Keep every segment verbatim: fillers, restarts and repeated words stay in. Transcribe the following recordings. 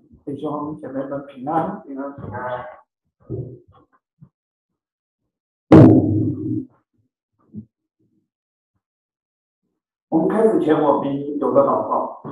弟兄姐妹们平安，平安平安。我们开始前，我们有个祷告。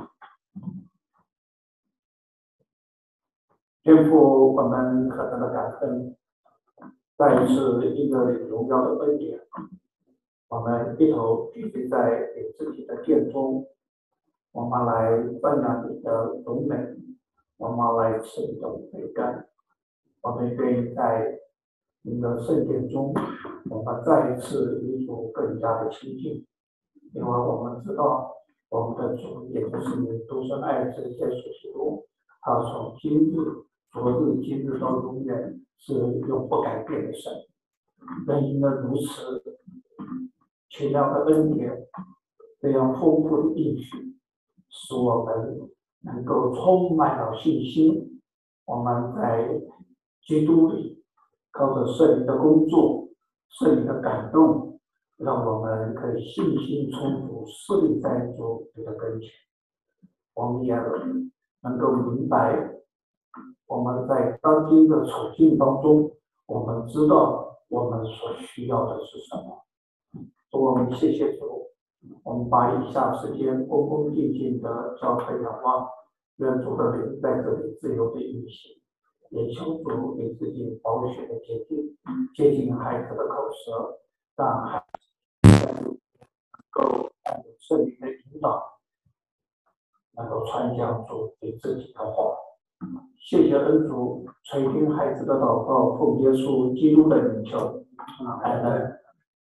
天父，我们可能的感恩，再一次一个荣耀的恩典，我们一同聚集在你自己的殿中，我们来赞扬你的荣美，我们来吃你的美甘，我们愿意在你的圣殿中，我们再一次与主更加的亲近，因为我们知道我们的主也就是你独生爱子耶稣基督，他从今日、昨日、今日到永远是永不改变的神。正因为如此，奇妙的恩典，这样丰富的应许，使我们能够充满了信心。我们在基督里，靠着圣灵的工作、圣灵的感动，让我们可以信心充足，侍立在主你的跟前。我们也能够明白，我们在当今的处境当中，我们知道我们所需要的是什么。主，我们谢谢主，我们把以下时间恭恭敬敬的交给仰望，愿主的灵在这里自由的运行，也求主你自己宝血的洁净，洁净孩子的口舌，让孩子能够按圣灵的引导，能够传讲主你自己的话。谢谢恩主垂听孩子的祷告，奉耶稣基督的名求，阿门。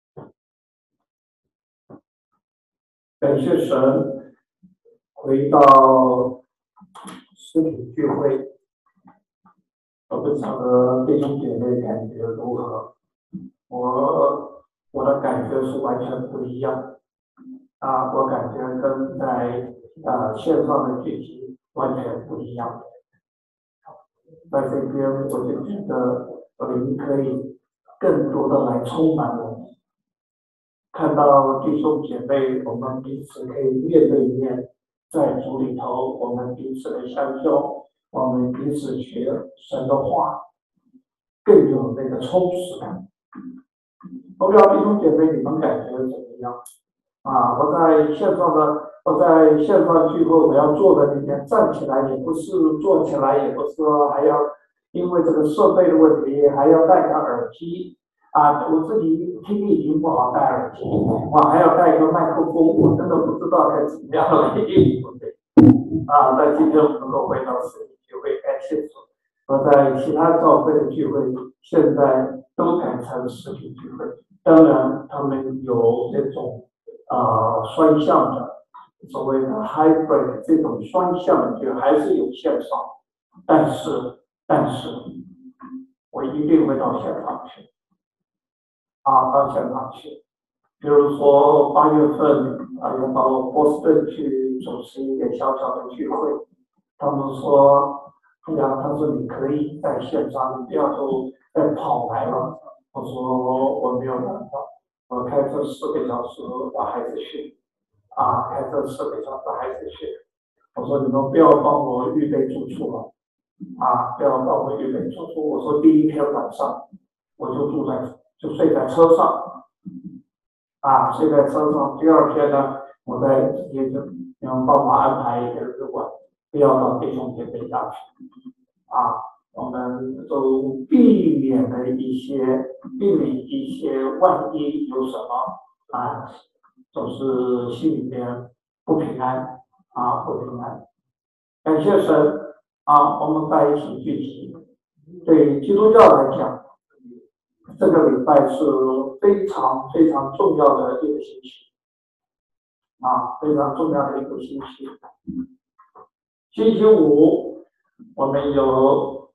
感谢神，回到实体聚会，我不晓得弟兄姐妹感觉如何？我我的感觉是完全不一样啊！我感觉跟在啊线上的聚集完全不一样。在这边，我就觉得灵可以更多的来充满我们。看到弟兄姐妹，我们彼此可以面对面，在主里头，我们彼此的相交，我们彼此学神的话，更有那个充实感。我不知道弟兄姐妹你们感觉怎么样？啊，我在线上的，我在线上聚会，我要坐在那边，站起来也不是，坐起来也不是，还要因为这个设备的问题，还要戴个耳机。啊，我自己听力已经不好戴耳机，我还要带一个麦克风，我真的不知道该怎么样来应付。啊，在今天我们能够回到实体聚会，感谢主。我在其他教会的聚会，现在都改成实体聚会。当然，他们有这种啊、呃、双向的，所谓的 hybrid 这种双向的，就还是有线上，但是但是，我一定会到现场去。啊，到现场去，比如说八月份啊，要到波士顿去主持一个小小的聚会。他们说，哎呀，他说你可以在线上，你不要都再跑来了。我说我没有办法，我开车四个小时，我还是去。啊，开车四个小时还是去。我说你们不要帮我预备住处了，啊，不要帮我预备住处。我说第一天晚上我就住在。就睡在车上，啊，睡在车上。第二天呢，我再直接就你们帮我安排一个日馆，不要到弟兄姐妹家去，啊，我们都避免了一些，避免一些万一有什么啊，总是心里边不平安啊，不平安。感谢神啊，我们在一起聚集，对基督教来讲。这个礼拜是非常非常重要的一个星期，啊，非常重要的一个星期。星期五我们有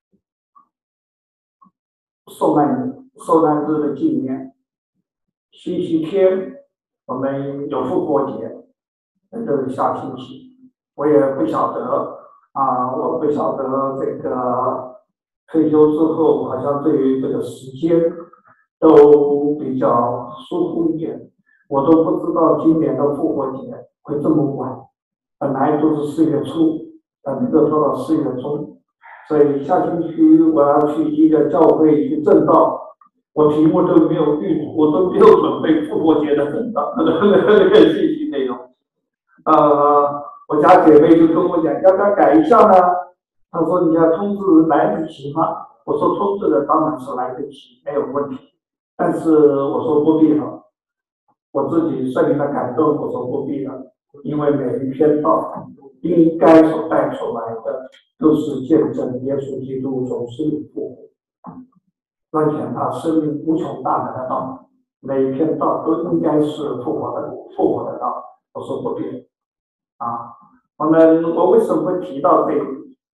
受难受难日的纪念，星期天我们有复活节，这是下星期。我也不晓得啊，我不晓得这个退休之后，好像对于这个时间都比较疏忽一点，我都不知道今年的复活节会这么晚，本来都是四月初， 呃，能够做到四月中。所以下星期我要去一个教会去证道，我题目都没有预，我都没有准备复活节的证道那个那个信息内容。呃，我家姐妹就跟我讲，要不要改一下呢？她说你要通知来得及吗？我说通知的当然是来得及，没有问题。但是我说不必了，我自己圣灵的感动，我说不必了，因为每一篇道应该所带出来的都是见证耶稣基督从死里复活，彰显他生命无穷大能的道，每一篇道都应该是复活的复活的道。我说不必啊，我们我为什么会提到这个？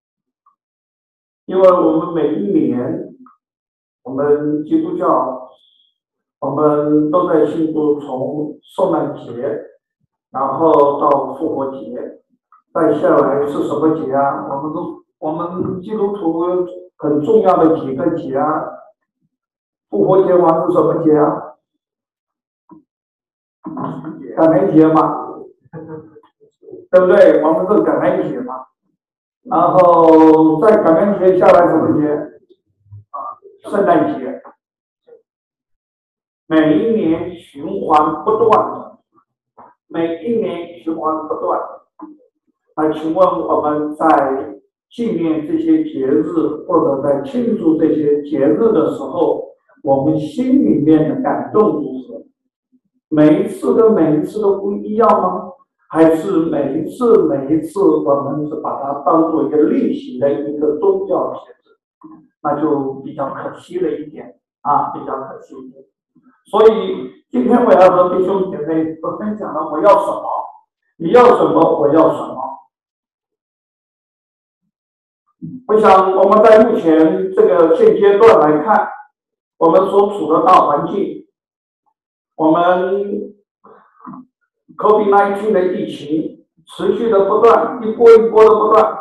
因为我们每一年，我们基督教，我们都在庆祝从受难节，然后到复活节，再下来是什么节啊？我们都我们基督徒很重要的几个节啊，复活节完是什么节啊？感恩节嘛，对不对？我们是感恩节嘛。然后在感恩节下来什么节？啊，圣诞节。每一年循环不断的，每一年循环不断。那请问我们在纪念这些节日，或者在庆祝这些节日的时候，我们心里面的感动如何？每一次跟每一次都不一样吗？还是每一次每一次我们是把它当做一个例行的一个宗教节日，那就比较可惜了一点啊，比较可惜一点。所以今天我要和弟兄姐妹都分享了我要什么，你要什么，我要什么。我想我们在目前这个现阶段来看，我们所处的大环境，我们 COVID 十九 的疫情持续的不断，一波一波的不断，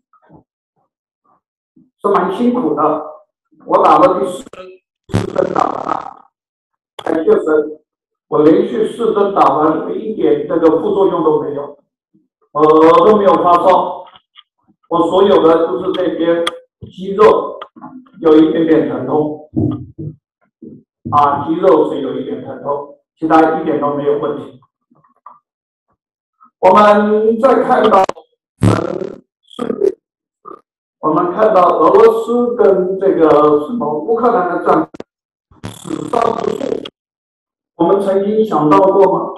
是蛮辛苦的。我打了第四四针打完了，感谢神，我连续四针打完，一点这个副作用都没有，我都没有发烧，我所有的就是这边肌肉有一点点疼痛，啊，肌肉是有一点疼痛，其他一点都没有问题。我们再看到，我们看到俄罗斯跟这个什么乌克兰的战争死伤无数，我们曾经想到过吗？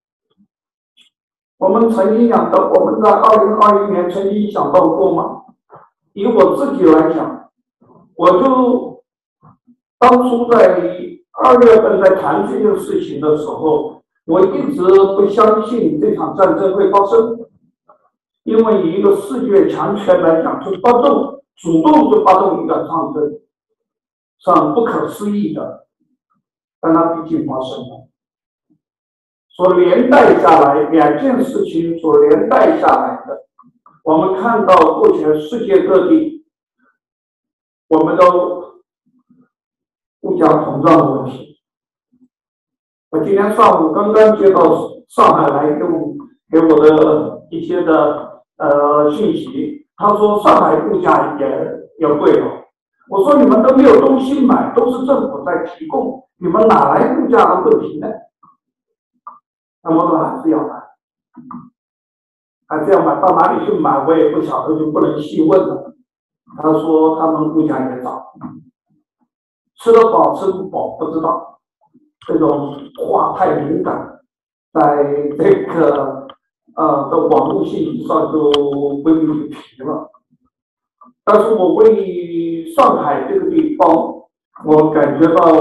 我们曾经想到，我们在二零二一年曾经想到过吗？以我自己来讲，我就当初在二月份在谈这件事情的时候，我一直不相信这场战争会发生。因为以一个世界强权来讲，就发动主动就发动一个战争，是很不可思议的，但它毕竟发生了。所连带下来两件事情所连带下来的，我们看到目前世界各地，我们都物价膨胀的问题。我今天上午刚刚接到上海来给我给我的一些的。呃，信息，他说上海物价也也贵了。我说你们都没有东西买，都是政府在提供，你们哪来物价的问题呢？那我说还是要买，还是要买，到哪里去买我也不晓得，就不能细问了。他说他们物价也涨，吃得饱吃不饱不知道，这种话太敏感，在这个。呃，在网络信息上就不予提了。但是我为上海这个地方，我感觉到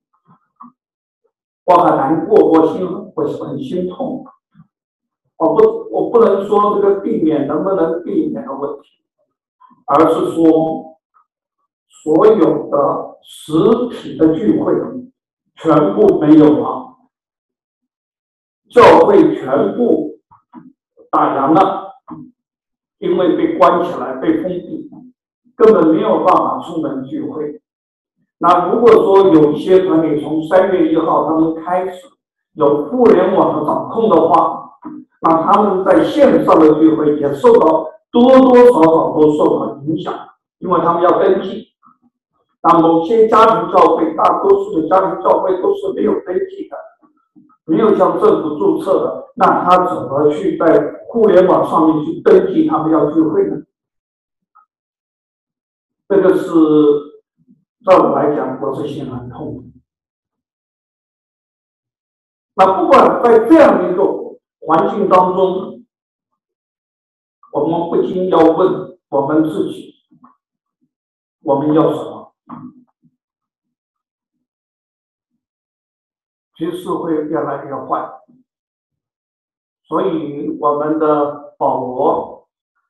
我很难过，我心我很心痛。我不我不能说这个避免能不能避免的问题，而是说所有的实体的聚会全部没有了，教会全部打烊了，因为被关起来，被封闭，根本没有办法出门聚会。那如果说有一些团体从三月一号他们开始有互联网的掌控的话，那他们在线上的聚会也受到多多少少都受到影响，因为他们要登记。那某些家庭教会，大多数的家庭教会都是没有登记的，没有向政府注册的，那他怎么去在互联网上面去登记他们要聚会呢？这个是照我来讲，我是心很痛。那不管在这样的一个环境当中，我们不禁要问我们自己，我们要什么？局势会越来越坏，所以我们的保罗，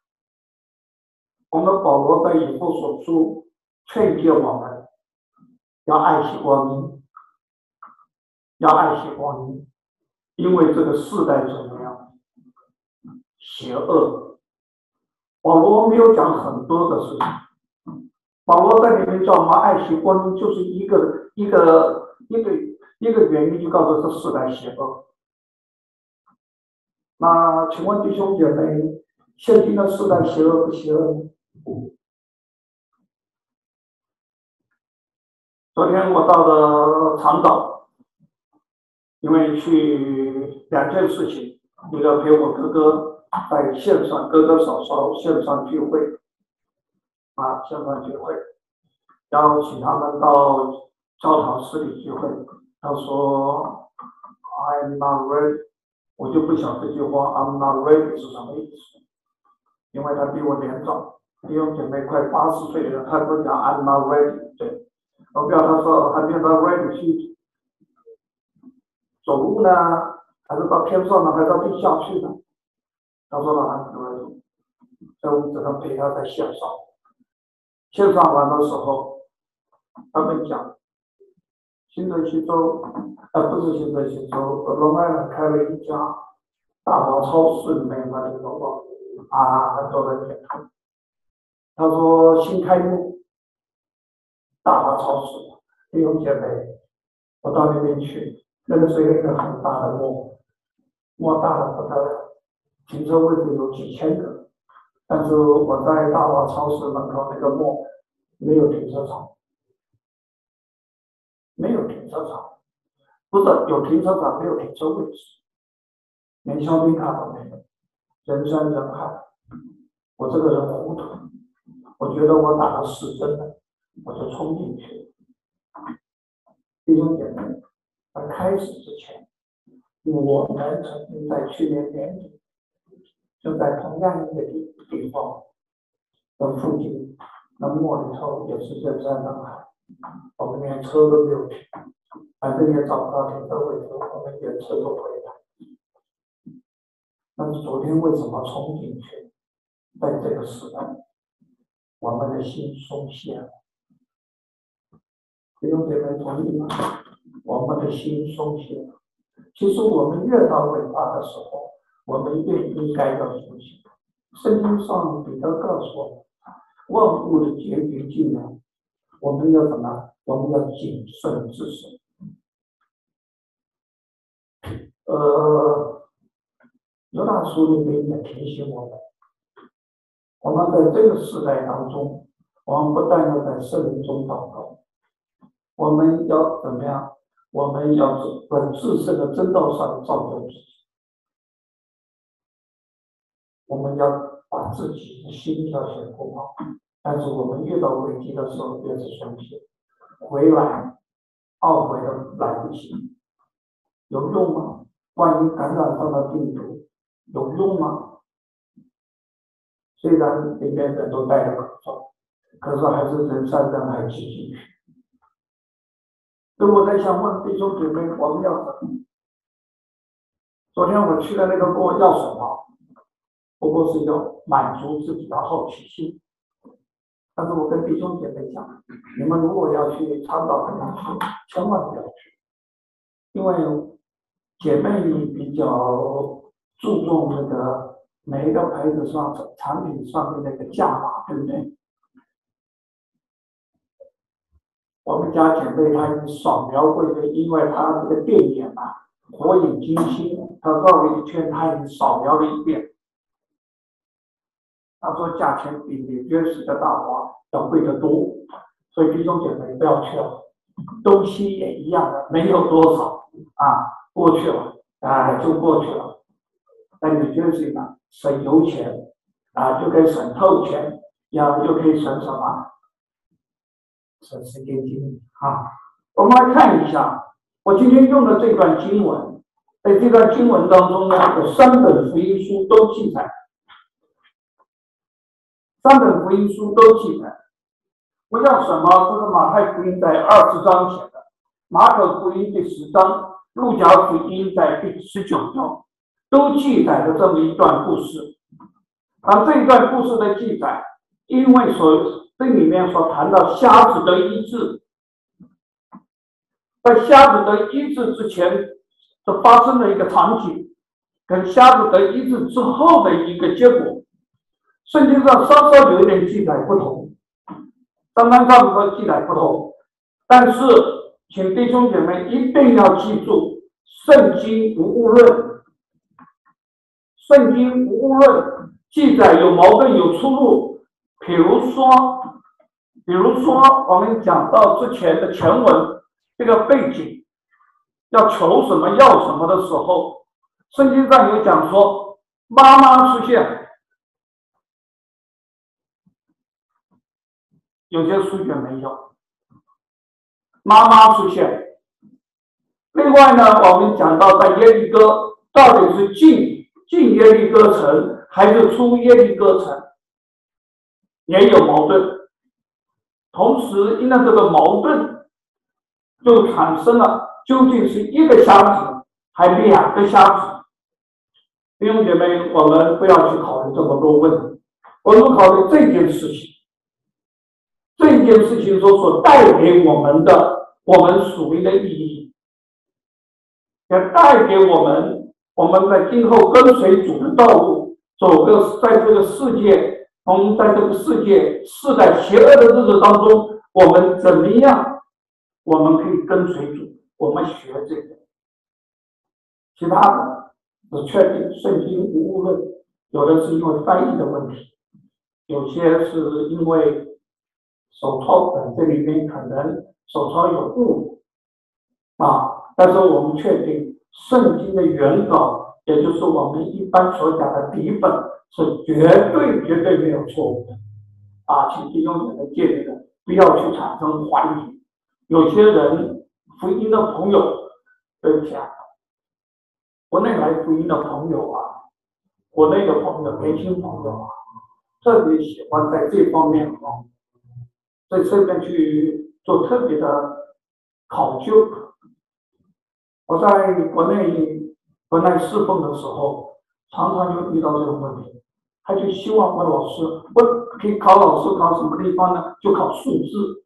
我们保罗在以弗所书劝诫我们要爱惜光阴，要爱惜光阴，因为这个世代怎么样？邪恶。保罗没有讲很多的事情，保罗在里面叫我们爱惜光阴，就是一个一个一个一个原因，就告诉这世代邪恶。那请问弟兄姐妹，现今的世代邪恶不邪恶呢？昨天我到了长岛，因为去两件事情，一个陪我哥哥在线上，哥哥嫂嫂线上聚会，啊，线上聚会，然后请他们到教堂室里聚会。他说 I'm not ready， 我就不晓得这句话 I'm not ready 是什么意思，因为他比我年长，弟兄姐妹快八十岁的人，他不讲 I'm not ready， 对，我不要他说还没有到 ready 去走路呢，还是到天上呢，还是到地下去呢？他说了很多，所以我们只能陪他在线上。线上完的时候，他们讲新泽西州，呃，不是新泽西州，龙安人开了一家大华超市，里面那个龙宝啊，很多人点头。他说新开幕大华超市，弟兄姐妹，我到那边去，那个是一个很大的墓，墓大的不得了，停车位置有几千个，但是我在大华超市门口那个墓没有停车场，没有停车场，不是有停车场，没有停车位置，连香槟卡都没有，人山人海。我这个人糊涂，我觉得我打了死针了，我就冲进去。弟兄姐妹，在开始之前，我们曾经在去年年底，就在同样一个地地方的附近，那墓里头也是人山人海，我们连车都没有停，反正也找不到停车位置，我们连车都回来。但是昨天为什么冲进去？在这个时代，我们的心松懈了。弟兄姐妹同意吗？我们的心松懈了。其实我们越到伟大的时候，我们越应该要松懈。圣经上彼得告诉我们，万物的结局近了，我们要怎么？我们要谨慎自守。呃，犹大书里面也提醒我们，我们在这个时代当中，我们不但要在圣灵中祷告，我们要怎么样？我们要在自身的真道上造就自己，我们要把自己的心要先顾好。但是我们遇到危机的时候，越是松懈，回来懊悔的来不及，有用吗？万一感染上了病毒，有用吗？虽然里面人都戴着口罩，可是还是人山人海挤进去。所以我在想问弟兄姐妹，我们要什么？昨天我去的那个墓要什么？不过是要满足自己的好奇心。但是我跟弟兄姐妹讲，你们如果要去长岛的地区，千万不要去，因为姐妹比较注重那个每一个牌子上产品上面那个价码，对不对？我们家姐妹她已经扫描过一个，因为她这个电眼啊，火眼金睛，她绕了一圈，她已经扫描了一遍。 他说价钱比纽约市的大华要贵得多，所以弟兄姐妹不要去了。东西也一样的，没有多少啊，过去了啊就过去了。但纽约市呢，省油钱啊，就可以省透钱，要就可以省什么？省时间精力啊。我们来看一下，我今天用的这段经文，在这段经文当中呢，有三本福音书都记载，三本福音书都记载。不像什么，这个马太福音在二十章写的，马可福音第十章，路加福音在第十九章，都记载了这么一段故事。而这一段故事的记载，因为所这里面所谈到瞎子的医治，在瞎子得医治之前，这发生了一个场景，跟瞎子得医治之后的一个结果，圣经上稍稍有一点记载不同，单单上的记载不同，但是请弟兄姐妹一定要记住，圣经无误论，圣经无误论，记载有矛盾有出入。比如说，比如说我们讲到之前的前文这个背景，要求什么要什么的时候，圣经上有讲说妈妈出现，有些书卷没有，妈妈出现。另外呢，我们讲到在耶利哥到底是进进耶利哥城还是出耶利哥城，也有矛盾。同时因为这个矛盾就产生了究竟是一个瞎子还两个瞎子。弟兄姐妹，我们不要去考虑这么多问题，我们考虑这件事情，这件事情所所带给我们的我们属灵的意义，也带给我们我们在今后跟随主的道路，走个在这个世界，我们在这个世界世代邪恶的日子当中，我们怎么样我们可以跟随主，我们学这个。其他的只确定圣经无误论，有的是因为翻译的问题，有些是因为手抄本这里面可能手抄有误啊，但是我们确定圣经的原稿，也就是我们一般所讲的底本，是绝对绝对没有错误的啊，请弟兄姐妹戒律的，不要去产生怀疑。有些人福音的朋友对不起啊，国内来福音的朋友啊，国内的朋友年轻朋友啊，特别喜欢在这方面啊，在这边去做特别的考究。我在国内国内侍奉的时候，常常就遇到这个问题，他就希望问老师，问可以考老师考什么地方呢？就考数字，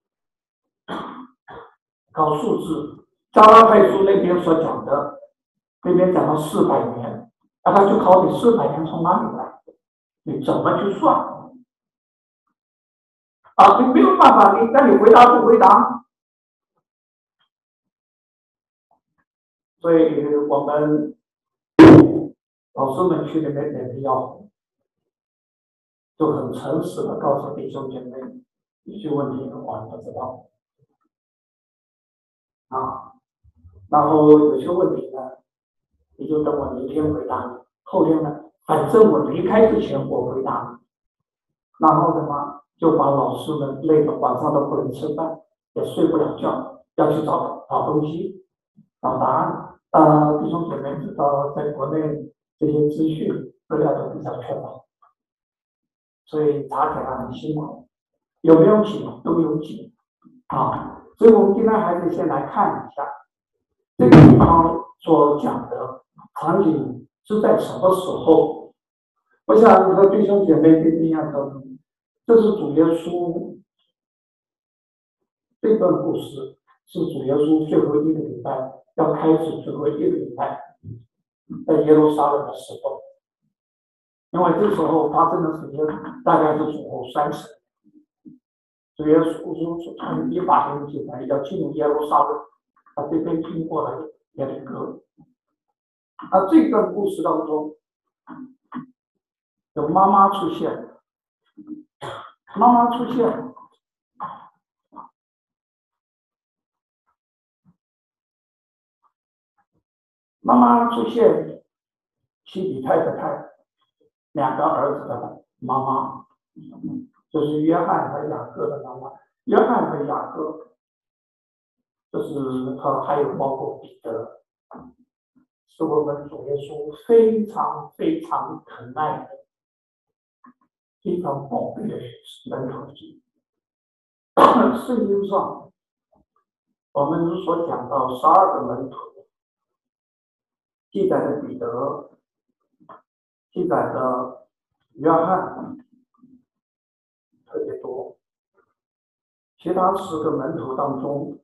考数字。加拉太书那边所讲的，那边讲到四百年，那他就考你四百年从哪里来？你怎么去算？啊，你没有办法，你那你回答不回答？所以我们老师们去那边脸皮要红，就很诚实的告诉弟兄姐妹，一些问题我不知道啊，然后有些问题呢，你就等我明天回答你，后天呢，反正我离开之前我回答你，然后的话就把老师们累得晚上都不能吃饭，也睡不了觉，要去找找东西，找答案。呃，弟兄姐妹知道，在国内这些资讯资料都比较缺乏，所以查起来很辛苦。有没有紧都有紧啊，所以我们今天还是先来看一下这个地方所讲的场景是在什么时候。我想和弟兄姐妹一定要告诉，这是主耶稣这段故事，是主耶稣最后一个礼拜要开始最后一个礼拜在耶路撒冷的时候，因为这时候发生的时间大概是主后三十。主耶稣是从一八零几年要进入耶路撒冷，他这边经过了耶利哥。而这段故事当中，有妈妈出现， 妈妈出现，妈妈出现，西比泰的泰，两个儿子的妈妈，就是约翰和雅各的妈妈。约翰和雅各，就是他还有包括彼得，是我们主耶稣非常非常疼爱的、非常宝贝的门徒记。圣经上，我们所讲到十二个门徒，记载的彼得，记载的约翰特别多，其他十个门徒当中，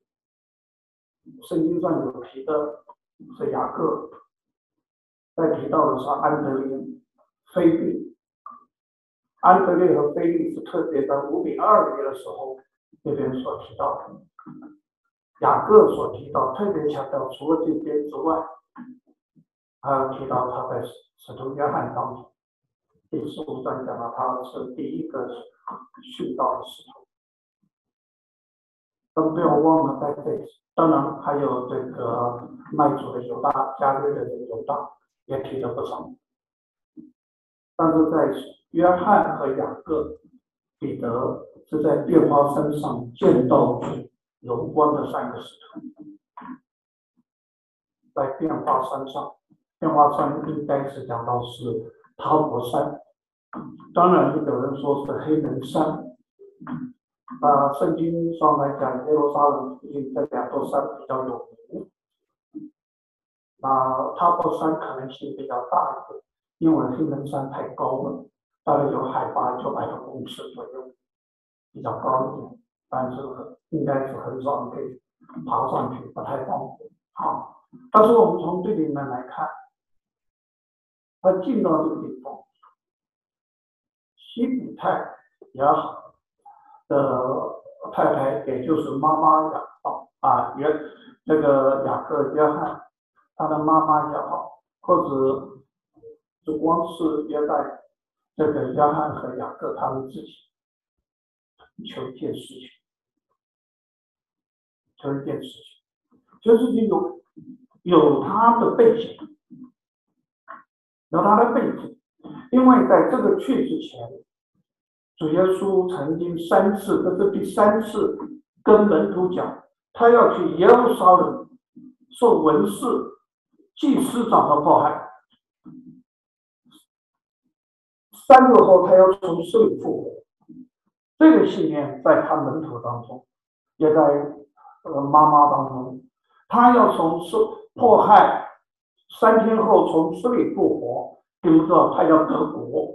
圣经上有提的是雅各，再提到的是安德烈、腓利。安德烈和腓利是特别在五饼二鱼的时候这边所提到的，雅各所提到，特别强调除了这边之外，还有提到他在使徒约翰当中，第十五章讲到他是第一个殉道的使徒。但不要忘了在这里，当然还有这个卖主的犹大，加略的犹大也提了不少。但是在约翰和雅各、彼得是在变化山上见到主荣光的三个使徒。在变化山上，变化山应该是讲到是塔伯山，当然有人说是黑门山。啊，圣经上来讲，耶路撒冷附近这两座山比较有名。那塔伯山可能性比较大一点，因为黑门山太高了，大概有海拔九百多公尺左右，比较高一点，但是应该是很少人可以爬上去，不太方便。好，但是我们从这里面来看，他进到这个地方，西比泰也好的太太，也就是妈妈雅啊，约这个雅各约翰，他的妈妈也好，或者不光是约在这个约翰和雅各他们自己求一件事情，求一件事情，求事情有有他的背景，有他的背景，因为在这个去之前，主耶稣曾经三次，这是第三次跟门徒讲，他要去耶路撒冷受文士、祭司长的迫害，三个后他要从死里复活。这个信念在他门徒当中，也在呃妈妈当中，他要从死迫害，三天后从死里复活，比如说他要得国，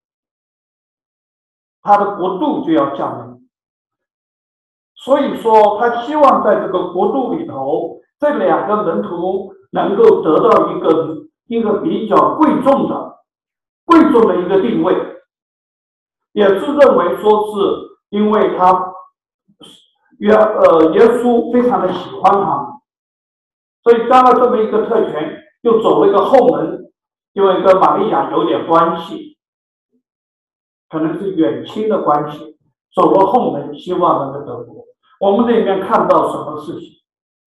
他的国度就要降临。所以说他希望在这个国度里头，这两个门徒能够得到一个一个比较贵重的贵重的一个定位，也是认为说是因为他约呃耶稣非常的喜欢他，所以加了这么一个特权，又走了一个后门，因为跟玛利亚有点关系，可能是远亲的关系，走了后门，希望能够得国。我们这里面看到什么事情？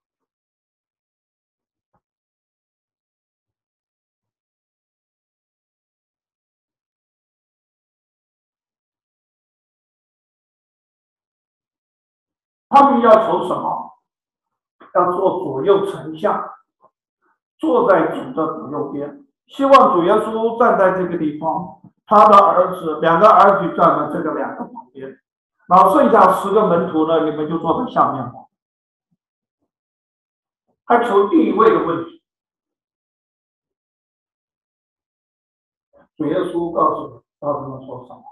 他们要求什么？要做左右丞相，坐在主的左右边，希望主耶稣站在这个地方，他的儿子两个儿子站在这个两个旁边，然后剩下十个门徒呢，你们就坐在下面吧。他求地位的问题，主耶稣告诉告诉他们说什么？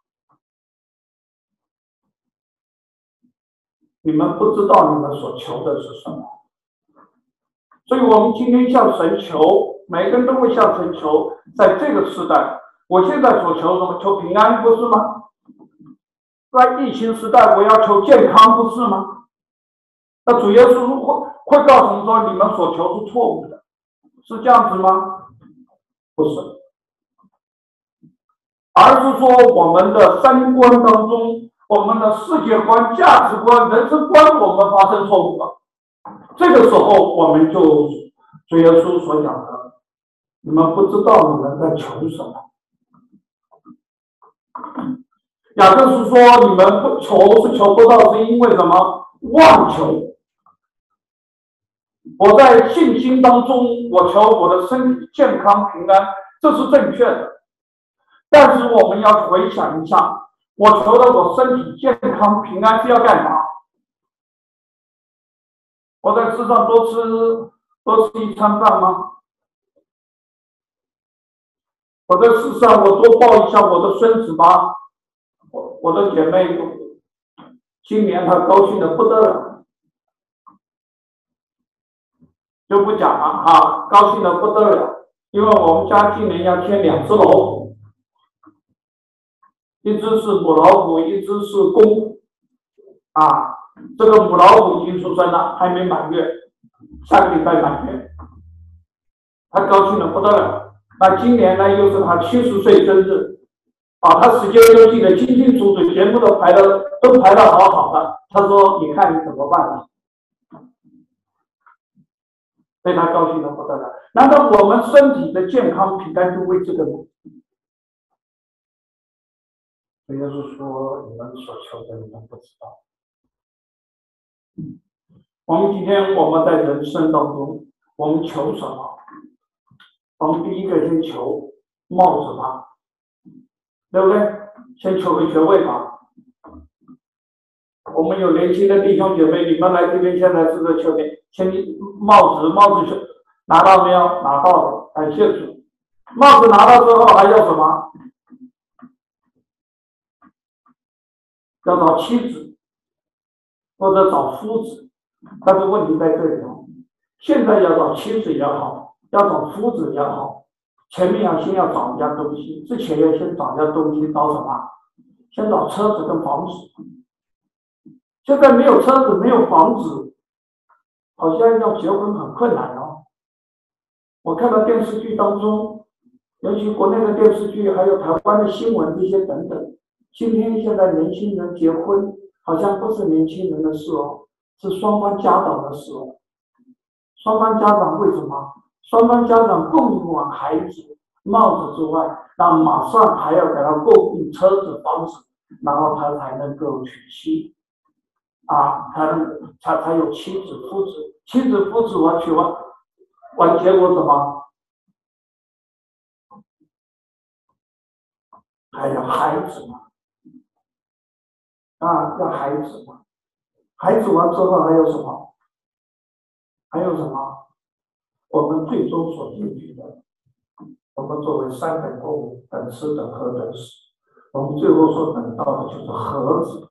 你们不知道你们所求的是什么，所以我们今天向神求，每个人都会向神求。在这个时代，我现在所求什么？求平安，不是吗？在疫情时代，我要求健康，不是吗？那主耶稣会会告诉我们说，你们所求是错误的，是这样子吗？不是。 而是说我们的三观当中，我们的世界观、价值观、人生观，我们发生错误了。这个时候，我们就主耶稣所讲的，你们不知道你们在求什么。雅各书说，你们不求是求不到，是因为什么？妄求。我在信心当中，我求我的身体健康平安，这是正确的。但是我们要回想一下，我求的我身体健康平安是要干嘛？我在世上多吃多吃一餐饭吗？我在世上我多抱一下我的孙子吗？我我的姐妹今年她高兴的不得了，就不讲了啊，高兴的不得了，因为我们家今年要添两只老虎，一只是母老虎，一只是公虎啊。这个母老虎已经出生了，还没满月，下个礼拜满月，他高兴的不得了。那今年呢，又是他七十岁生日，啊，他时间都记得清清楚楚，节目都排的都排的好好的。他说：“你看你怎么办呢？”所以他高兴的不得了。难道我们身体的健康平安就为这个吗？所以就是说，你们所求的，你们不知道。我们今天我们在人生当中，我们求什么？我们第一个先求帽子吧，对不对？先求个学位吧。我们有年轻的弟兄姐妹，你们来这边现在是个求点，先帽子，帽子拿到没有？拿到了，感谢主。帽子拿到之后还要什么？要找妻子，或者找夫子。但是问题在这里哦，现在要找妻子也好，要找夫子也好，前面要先要找一样东西，之前要先找一样东西，找什么？先找车子跟房子。现在没有车子，没有房子，好像要结婚很困难哦。我看到电视剧当中，尤其国内的电视剧，还有台湾的新闻这些等等，今天现在年轻人结婚，好像不是年轻人的事哦，是双方家长的事哦。双方家长为什么？双方家长供应完孩子帽子之外，那马上还要给他供应车子、房子，然后他才能够娶妻。啊，才能才才有妻子夫子，妻子夫子完娶完，完结果什么？还有孩子嘛，啊，要孩子嘛，孩子完之后还有什么？还有什么？我们最终所进去的，我们作为三等动物，等吃等喝等死，我们最后所等到的就是盒子，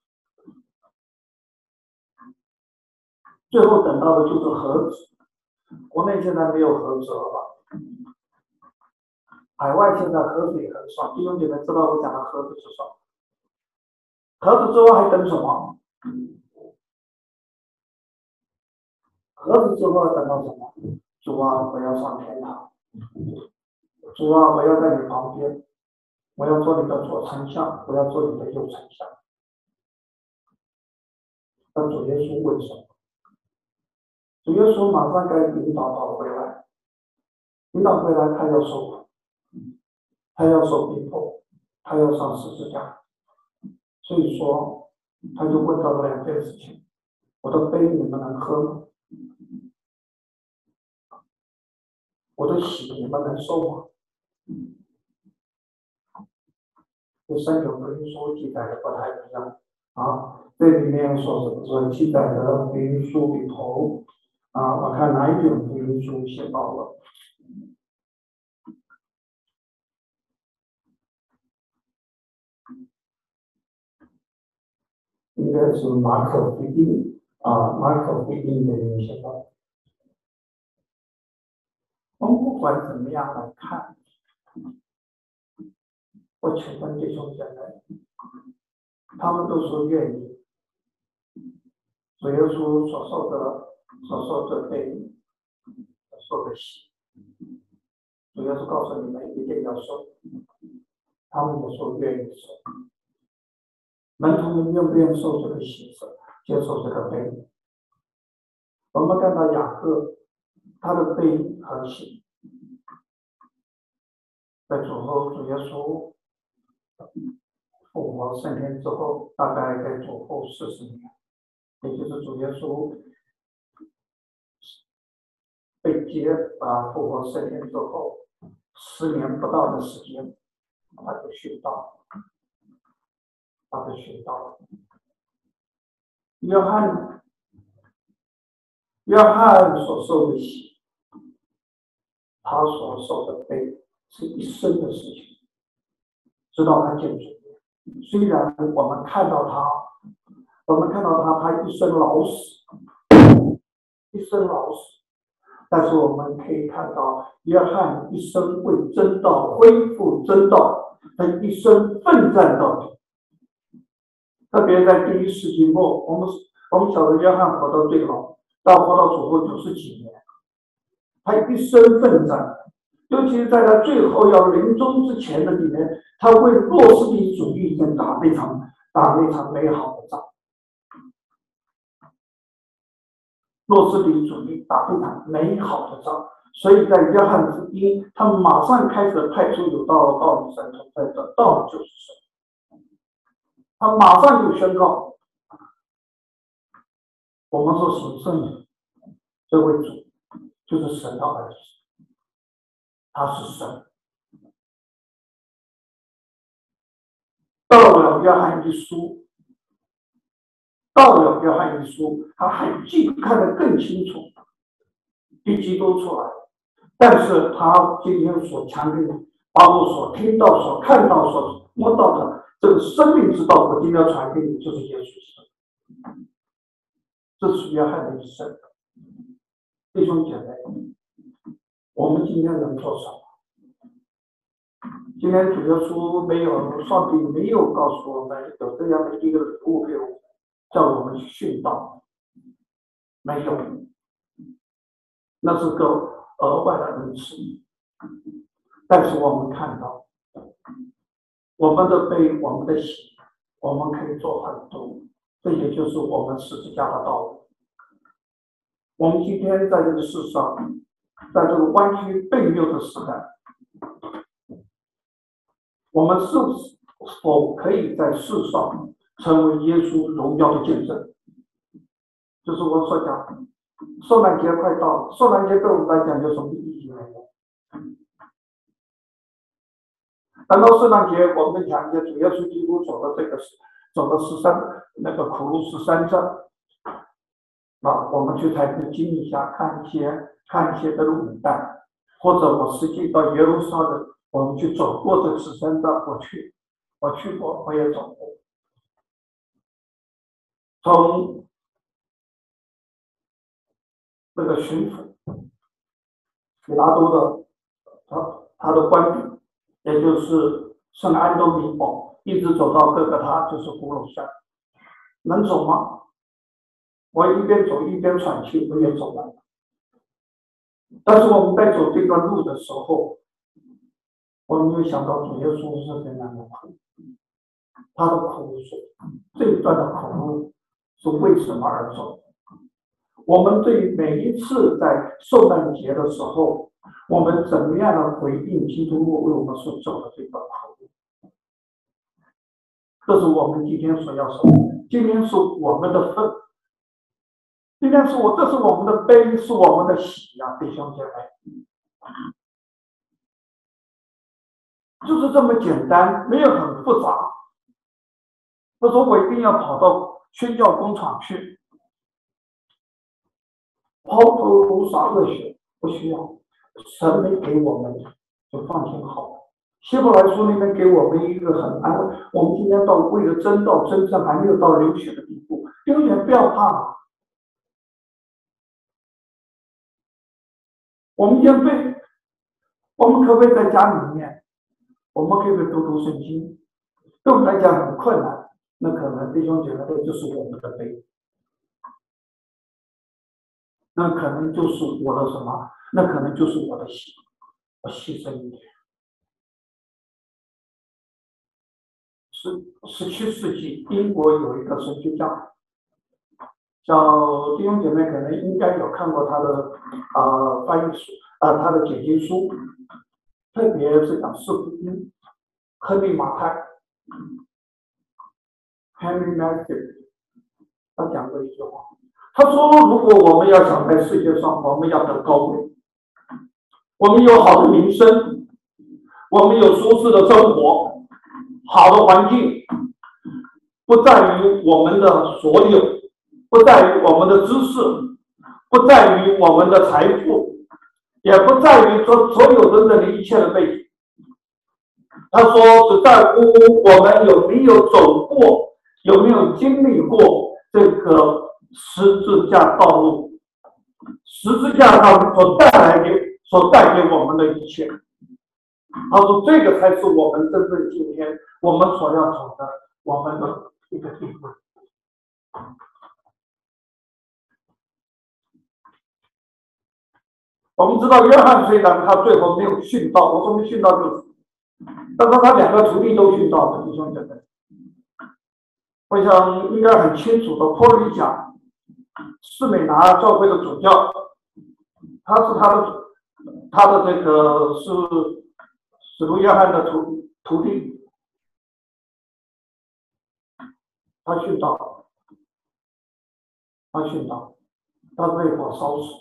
最后等到的就是盒子。国内现在没有盒子了吧？海外现在盒子也很少，弟兄姐妹知道我讲的盒子是什么？盒子之后还等什么？盒子之后等到什么？主啊，我要上天堂。主啊，我要在你旁边，我要做你的左丞相，我要做你的右丞相。那主耶稣为什么？主耶稣马上该领导到回来，领导回来，他要受苦，他要受逼迫，他要上十字架。所以说，他就问到了两件事情：我的杯你们能喝吗？我的喜你们能受吗？这三种福音书记载的不太一样啊。这里面所所记载的福音书里头啊，我看哪一种福音书写到了？应该是马可福音啊，马可福音里面写到。我们不管怎么样来看，我请问弟兄姐妹，他们都说愿意。主耶稣所受的所受的悲，所受的喜，主耶稣告诉你们一定要受。 他们也说愿意受。门徒们愿不愿意受这个洗色，接受这个杯？我们看到雅各，他的杯和洗，在主后主耶稣复活升天之后，大概在主后四十年，也就是主耶稣被接啊复活升天之后，十年不到的时间，他就殉道，他就殉道。约翰，约翰所受的洗，他所受的悲，是一生的事情，直到他见主。虽然我们看到他，我们看到他，他一生老死，一生老死，但是我们可以看到，约翰一生为真道恢复真道，他一生奋战到底。特别在第一世纪末，我们我们晓得约翰活到最老，到活到主后九十几年，他一生奋战，尤其是在他最后要临终之前的里面，他为诺斯底主义先打那场打那场美好的仗。诺斯底主义打那场美好的仗，所以在约翰福音，他马上开始派出有道道理神存在的道就是神，他马上就宣告，我们是属圣的，这位主就是神的儿子，他是神。到了约翰一书，到了约翰一书，他还记看得更清楚，比基督出来，但是他今天所强调的，把我所听到、所看到、所摸到的这个生命之道，我今天要传给你，就是耶稣基督。这是约翰的一生。弟兄姐妹，我们今天能做什么？今天主耶稣没有，上帝没有告诉我们有这样的一个礼物给我们，叫我们去殉道，没有，那是个额外的恩赐。但是我们看到，我们的悲，我们的喜，我们可以做很多，这也就是我们十字架的道路。我们今天在这个世上，在这个弯曲悖谬的时代，我们是否可以在世上成为耶稣荣耀的见证？就是我所讲的，圣诞节快到了，圣诞节对我们来讲有什么意义没有？等到圣诞节，我们讲一些主耶稣基督走的这个走的十三那个苦路十三站，啊，我们去才能经历一下，看一些看一些的舞台，或者我实际到耶路撒冷，我们去走过这十三站，我去，我去过，我也走过。从那个巡抚比拉多的他他的官邸，也就是圣安东尼堡，一直走到各个他就是鼓楼山，能走吗？我一边走一边喘气，我也走完了。但是我们在走这段路的时候，我们又想到主耶稣是怎样的苦，他的苦是这一段的苦路是为什么而走？我们对每一次在圣诞节的时候，我们怎么样的回应基督为我们所走的这段苦路？这是我们今天所要说的。今天是我们的份，今天是我，这是我们的悲，是我们的喜啊，弟兄姐妹，就是这么简单，没有很复杂。不说我一定要跑到宣教工厂去，抛头洒热血，不需要。神没给我们，就放心好了。希伯来书那边给我们一个很安慰，我们今天到为了真道真正还没有到流血的地步，永远不要怕。我们先背，我们可不可以在家里面，我们可以读读圣经？对我们来讲很困难，那可能弟兄姐妹这就是我们的悲，那可能就是我的什么？那可能就是我的喜，我牺牲一点。 十十七世纪，英国有一个神学家，叫弟兄姐妹可能应该有看过他的啊、呃、翻译书啊、呃、他的解经书，特别是讲四福音，亨利马太 （Henry Matthew） 他讲过一句话，他说：“如果我们要想在世界上，我们要得高位，我们有好的名声，我们有舒适的生活，好的环境，不在于我们的所有，不在于我们的知识，不在于我们的财富，也不在于所所有真正的一切的背景。他说，只在乎我们有没有走过，有没有经历过这个十字架道路，十字架上所带来的、所带给我们的一切。他说，这个才是我们真正今天我们所要走的，我们的一个地步。我们知道，约翰虽然他最后没有殉道，我说没殉道就是，但是他两个徒弟都殉道的，弟兄姐妹。我想应该很清楚的，托里贾士美拿教会的主教，他是他的他的这个是使徒约翰的徒徒弟，他殉道，他殉道，他被火烧死。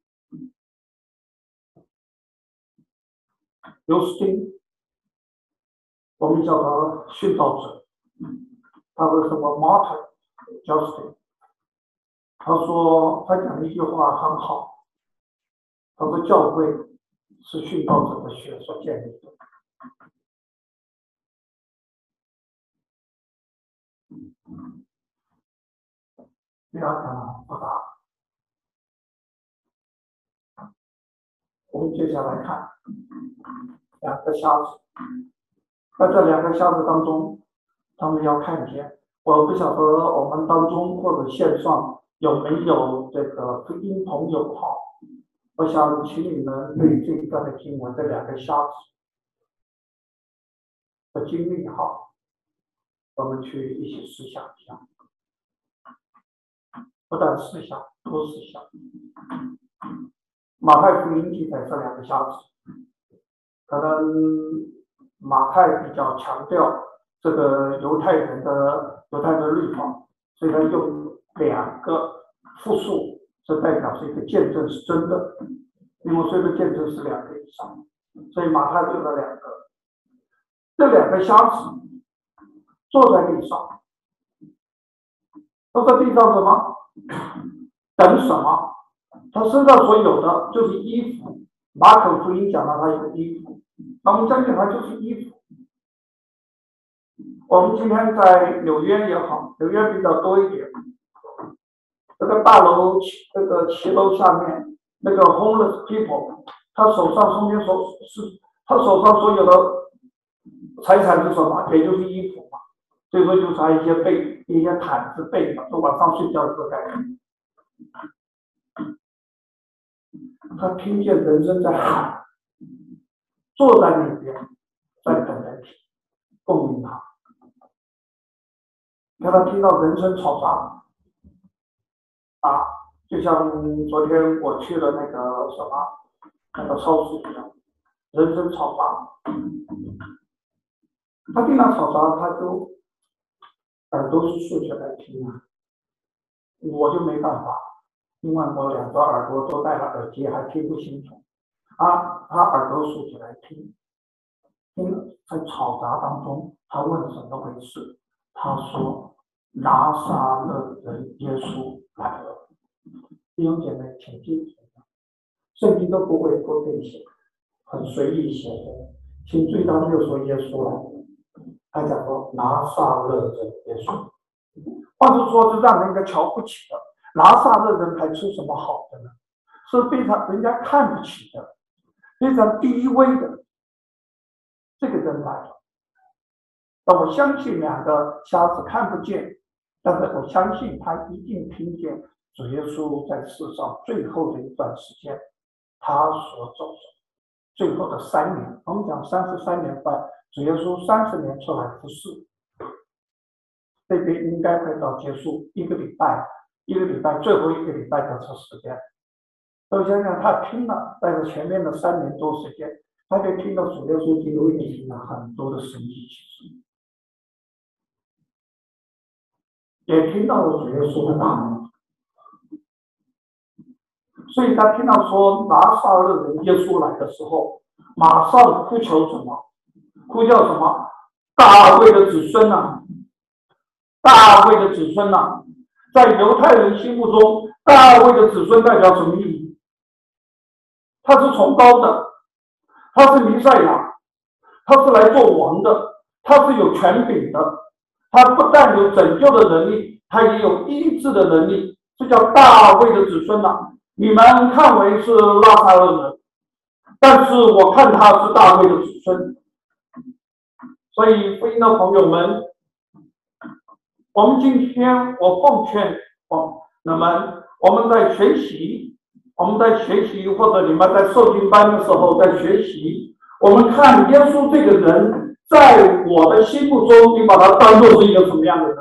尤斯丁，我们叫他殉道者，他为什么 martyr Justin？ 他说他讲一句话很好，他说教会是殉道者的血所建立的。不要讲不答。我们接下来看两个瞎子，在这两个瞎子当中，他们要看见。我不晓得我们当中或者线上有没有这个福音朋友哈？我想请你们对这一段的经文，这两个瞎子的经历哈，我们去一起思想一下，不但思想，多思想。马太福音记载这两个瞎子，可能马太比较强调这个犹太人的犹太的律法，所以他用两个复数，这代表是一个见证是真的，因为这个见证是两个以上，所以马太就了两个。这两个瞎子坐在地上，坐在地上什么？等什么？他身上所有的就是衣服。马可福音讲到他有衣服，那我们相信他就是衣服。我们今天在纽约也好，纽约比较多一点，这个大楼这个骑楼下面那个 homeless people， 他手上中间所是他手上所有的财产是什么？也就是衣服嘛。所以说就拿一些被一些毯子被嘛，就晚上睡觉的时候盖。他听见人声在喊，坐在那边在等人供应他。看他听到人声嘈杂啊，就像昨天我去了那个什么那个超市一样，人声嘈杂。他听到嘈杂，他就耳朵是竖起来听啊，我就没办法。因为我两个耳朵都戴了耳机，还听不清楚。啊，他耳朵竖起来听，听在嘈杂当中，他问怎么回事？他说：“拿撒勒人耶稣来了。”弟兄姐妹，请记住，圣经都不会多这些，很随意写的。请注意到没有说耶稣来了，他讲说拿撒勒人耶稣。换句说，是让人家瞧不起的。拿撒勒人还出什么好的呢？是非常人家看不起的，非常低微的。这个人来了，那我相信两个瞎子看不见，但是我相信他一定听见主耶稣在世上最后的一段时间，他所走的最后的三年。我们讲三十三年半，主耶稣三十年出来服侍， 这边应该快到结束一个礼拜，一个礼拜最后一个礼拜的这时间。都想想他听了，在这前面的三年多时间，他就听到主耶稣基督进行了很多的神迹奇事，也听到了主耶稣的大能。所以他听到说拿撒勒人耶稣来的时候，马上呼求什么？呼叫什么？大卫的子孙啊！大卫的子孙啊！在犹太人心目中，大卫的子孙代表什么意义？他是崇高的，他是弥赛亚，他是来做王的，他是有权柄的，他不但有拯救的能力，他也有医治的能力，这叫大卫的子孙啊！你们看为是拉撒勒人，但是我看他是大卫的子孙。所以福音的朋友们，我们今天我奉劝哦，那么我们在学习，我们在学习，或者你们在受经班的时候在学习，我们看耶稣这个人，在我的心目中，你把他当作是一个什么样的人？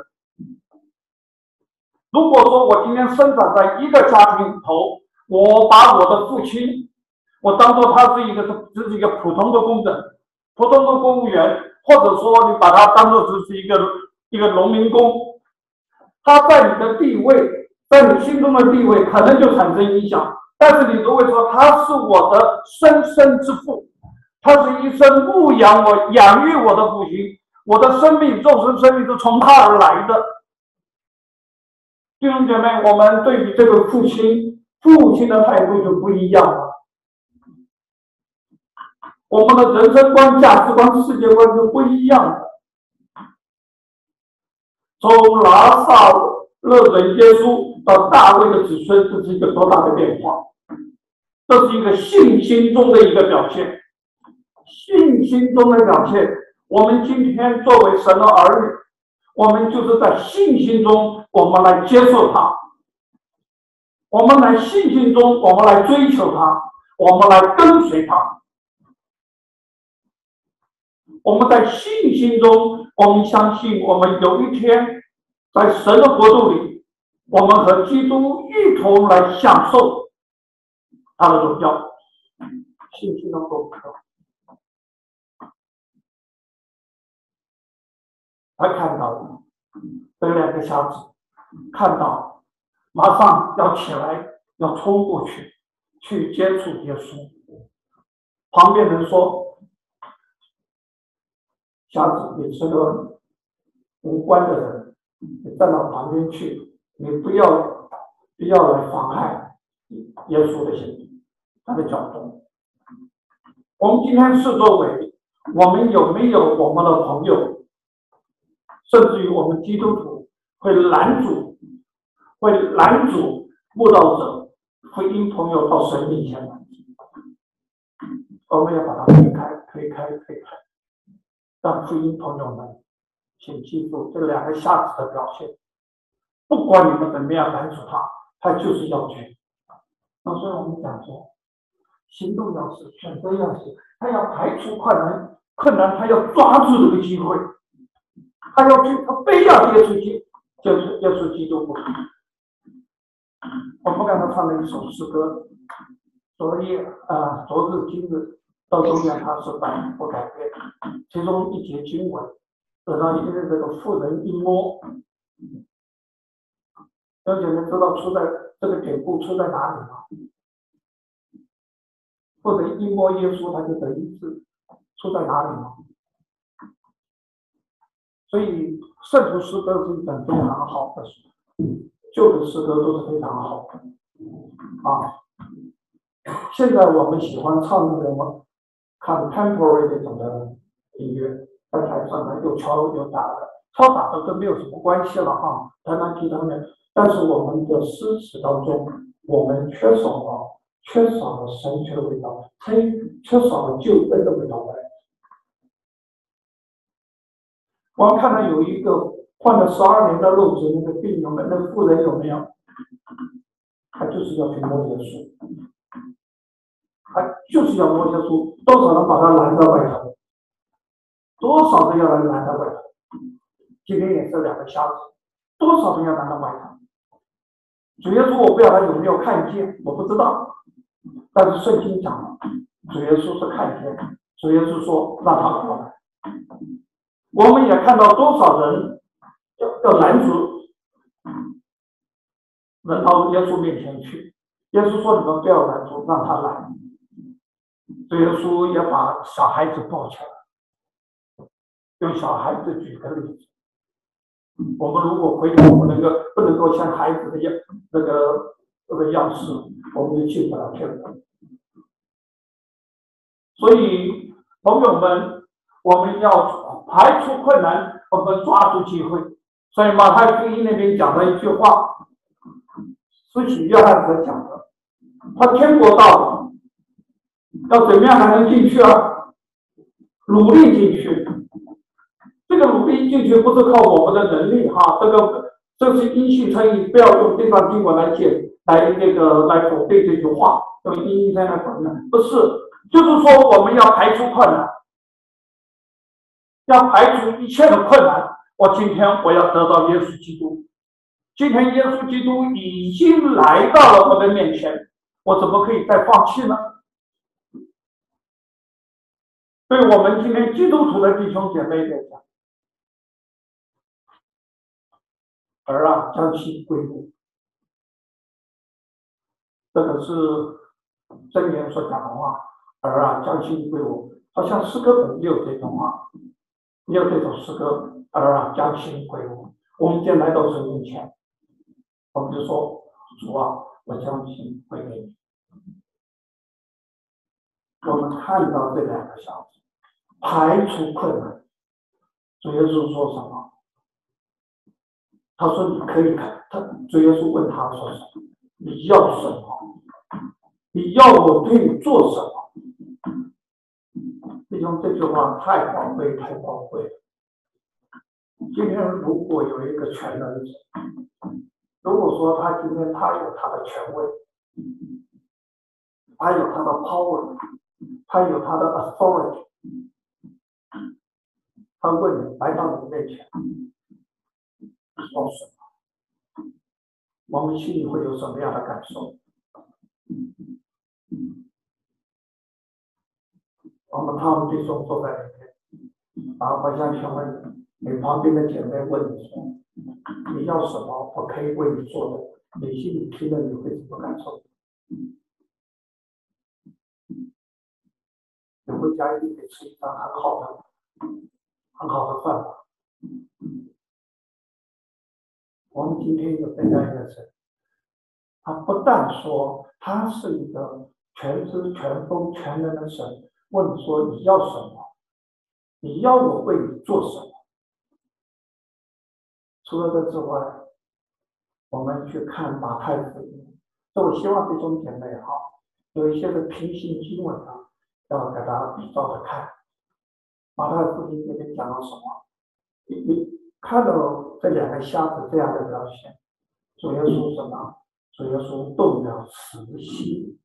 如果说我今天生长在一个家庭里头，我把我的父亲，我当作他是一个只是一个普通的工人，普通的公务员，或者说你把他当作只是一个一个农民工，他在你的地位，在你心中的地位可能就产生影响。但是你如果说他是我的生身之父，他是一生牧养我、养育我的父亲，我的生命、肉身生命是从他而来的。弟兄姐妹，我们对于这个父亲，父亲的态度就不一样了。我们的人生观、价值观、世界观就不一样了。从拿撒勒人耶稣到大卫的子孙，这是一个多大的变化？这是一个信心中的一个表现，信心中的表现。我们今天作为神的儿女，我们就是在信心中，我们来接受他，我们来信心中，我们来追求他，我们来跟随他。我们在信心中，我们相信我们有一天在神的国度里，我们和基督一同来享受他的荣耀。信心的够不够？他看到了这两个小子，看到马上要起来，要冲过去去接触耶稣。旁边人说：“小子，你是个无关的人，你站到旁边去，你不要不要来妨害耶稣的行他的脚步。”我们今天四周围，我们有没有我们的朋友，甚至于我们基督徒会拦阻，会拦阻慕道者、福音朋友到神面前来？我们要把它推开，推开，推开。让福音朋友们，请记住这两个瞎子的表现。不管你们怎么样拦阻他，他就是要去。那所以我们讲说，行动要是选择要是，他要排除困难，困难他要抓住这个机会，他要去，他非要接触基，就是接触基督不可。我们刚才唱了一首诗歌，昨夜啊，昨日今日到中间他是百不改变。其中一节经文，得到一个这个妇人一摸，而且们知道出在这个典故出在哪里吗？或者一摸耶稣他就得医治，出在哪里吗？所以圣徒诗歌是一本非常好的书，旧的诗歌都是非常好的啊。现在我们喜欢唱那个 contemporary 这种的音乐，在台上呢又敲又打的，敲打的都没有什么关系了啊，弹弹吉他的。但是我们的诗词当中，我们缺少了缺少了神学的味道，缺缺少了救恩的味道在。我们看到有一个患了十二年的瘘疾那个病友们，那个妇人有没有？他就是要去摸耶稣，他就是要摸耶稣，多少人把他拦在外头，多少人要来拦在外头。 今天也是两个瞎子，多少人要拿到外堂？主耶稣，我不知道他有没有看见，我不知道。但是圣经讲了，主耶稣是看见，主耶稣说让他过来。我们也看到多少人要要拦阻人到耶稣面前去，耶稣说你们不要拦阻，让他来。主耶稣也把小孩子抱起来，用小孩子举个例子。我们如果回头不能够不能够像孩子的样那个那个样式，我们就进不了天国。所以朋友们，我们要排除困难，我们抓住机会。所以马太福音那边讲了一句话，是许约翰所讲的，他天国到了，要怎么样才能进去啊？努力进去。这个努力进去不是靠我们的能力哈，这个这是因信称义，不要用这段经文来解来这个来否定这句话，用因信称义来否定，不是，就是说我们要排除困难，要排除一切的困难。我今天我要得到耶稣基督，今天耶稣基督已经来到了我的面前，我怎么可以再放弃呢？对我们今天基督徒的弟兄姐妹来讲，儿啊，将心归我，这个是箴言所讲的话。儿啊，将心归我，好像诗歌本也有这种话，也有这首诗歌。儿啊，将心归我。我们今天来到神面前，我们就说：主啊，我将心归给你。我们看到这两个小子排除困难，主耶稣说什么？他说：“你可以看。”他主耶稣问他说：“什么？你要什么？你要我对你做什么？”弟兄，这句话太宝贵，太宝贵了。今天如果有一个全能者，如果说他今天他有他的权威，他有他的 power， 他有他的 authority， 他问你来到你面前，说什么？我们心里会有什么样的感受？我们他们弟兄坐在里面，然后好像请问你旁边的姐妹问你说：“你要什么？我可以为你做的。”你心里听了你会怎么感受？你回家一定得吃一餐很好的、很好的饭吧？我们今天有这样一个神，他不但说他是一个全知全丰全能的神，问说你要什么？你要我为你做什么？除了这之外，我们去看马太福音，所以我希望弟兄姐妹哈，有一些的平行经文啊，要给大家比照着看。马太福音这边讲到什么？你你看到这两个瞎子这样的表现，主耶稣什么？主耶稣动了慈心。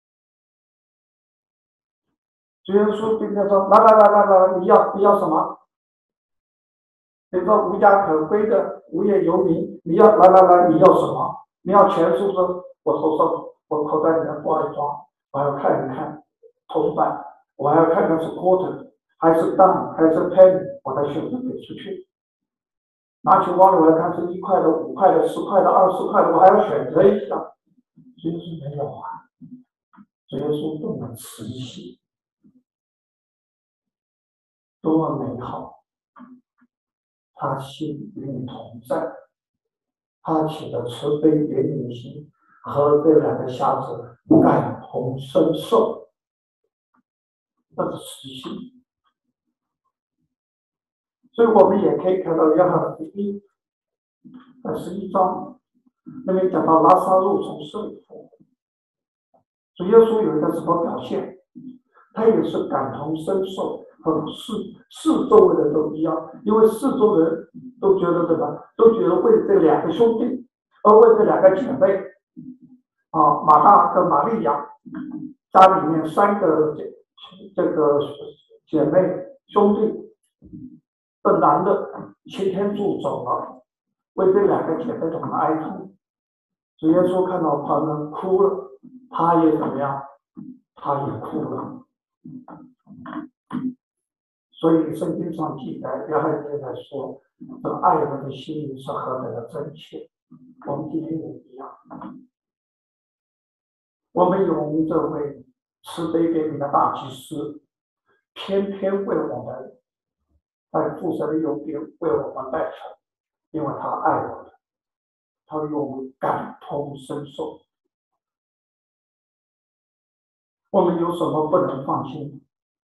主耶稣对他说：“来来来来来，你要你要什么？你说无家可归的无业游民，你要来来来，你要什么？你要钱是不是？我头上我口袋里面抓一抓，我还要看一看铜板，我还要看看是 quarter 还是 dime 还是 penny， 我再选择给出去。拿钱包里我还看是一块的、五块的、十块的、二十块的，我还要选择一下。主耶稣没有啊，主耶稣动了慈心。多么美好！他心与你同在，他起的慈悲怜悯心和这两个瞎子感同身受，那是慈心。所以我们也可以看到约翰福音在十一章那边讲到拉撒路从死里复活，主耶稣有一个什么表现？他也是感同身受。和四四周的人都一样，因为四周人都觉得什么？都觉得为这两个兄弟，而为这两个姐妹，啊，马大跟玛利亚，家里面三个这这个姐妹兄弟， 这男的擎天柱走了，为这两个姐妹同哀痛。主耶稣看到他们哭了，他也怎么样？他也哭了。所以圣经上记载，约翰记载说，这爱人的心是何等的真切。我们今天也一样，我们有这位慈悲怜悯的大祭司，偏偏为我们在父神的右边为我们代求，因为他爱我们，他与我们感同身受。我们有什么不能放心？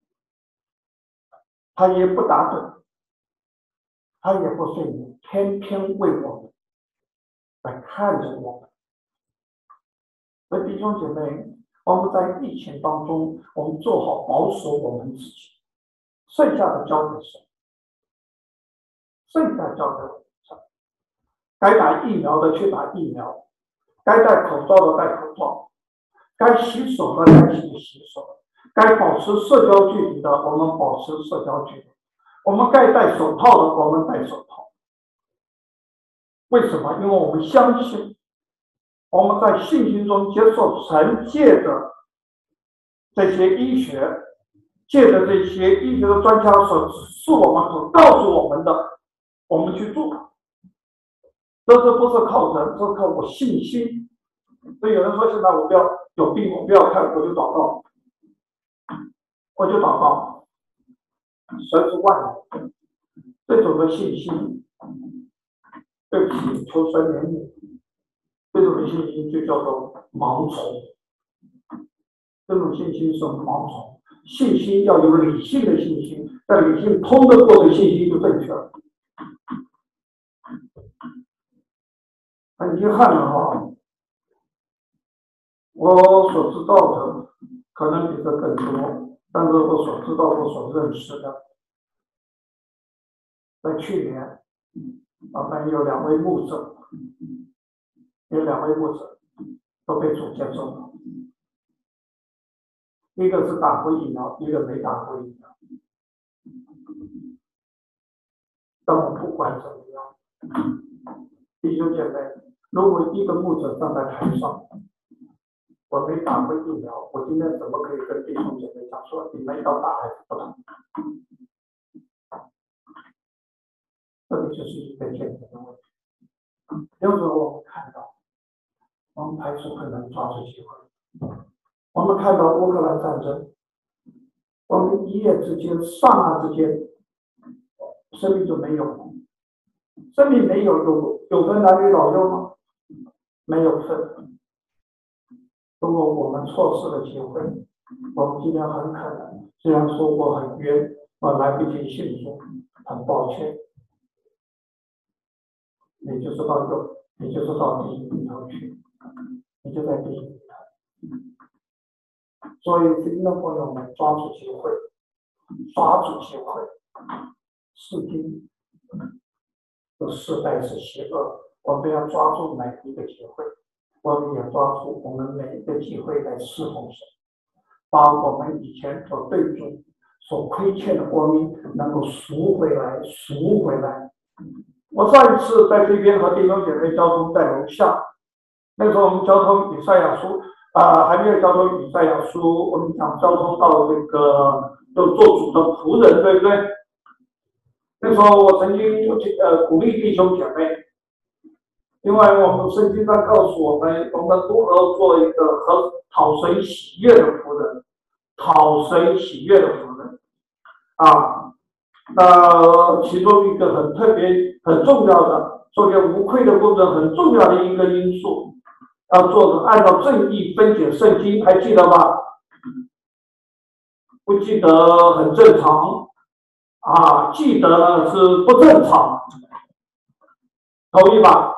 他也不打盹，他也不睡眠，偏偏为我们来看着我们。所以弟兄姐妹，我们在疫情当中，我们做好保守我们自己，剩下的交给神，剩下交给神。该打疫苗的去打疫苗，该戴口罩的戴口罩，该洗手的该洗洗手，该保持社交距离的我们保持社交距离，我们该戴手套的我们戴手套。为什么？因为我们相信，我们在信心中接受神借着这些医学，借着这些医学的专家所指示我们所告诉我们的，我们去做。这是不是靠人？这是靠我信心。所以有人说，现在我不要有病，我不要看，我就祷告，我就祷告。神是万能，这种的信心，对不起，求神怜悯。这种的信心就叫做盲从，这种信心是盲从。信心要有理性的信心，在理性通得过的信心就正确了。很遗憾的话，我所知道的可能比这更多，但是我所知道、我所认识的，在去年，我们有两位牧者，有两位牧者都被主接受了，一个是打过疫苗，一个没打过疫苗。但我不管怎么样，弟兄姐妹，如果一个牧者站在台上，我没打过疫苗，我今天怎么可以跟弟兄姐妹讲说你们要打还是不打？这个就是一个简单的问题。有时候我们看到，我们排除可能抓住机会。我们看到乌克兰战争，我们一夜之间、刹那之间，生命就没有了。生命没有，有有分男女老幼吗？没有分。如果我们错失了机会，我们今天很可能，虽然说我很冤，我来不及庆祝，很抱歉。你就是到右，你就是到地狱里头去，你就在地狱里头。所以，听众朋友们，抓住机会，抓住机会。世经这世代是邪恶，我们要抓住每一个机会，我们也抓住我们每一个机会来侍奉神，把我们以前所对主所亏欠的光阴能够赎回来，赎回来。我上一次在这边和弟兄姐妹交通在楼下，那时候我们交通以赛亚书啊、呃，还没有交通以赛亚书，我们讲交通到那个就做主的仆人，对不对？那时候我曾经呃鼓励弟兄姐妹，因为我们圣经上告诉我们，我们如何做一个和讨神喜悦的仆人，讨神喜悦的仆人啊。那其中一个很特别、很重要的，做个无愧的工作，很重要的一个因素，要做的按照正义分解圣经，还记得吧？不记得很正常啊，记得是不正常，同意吧？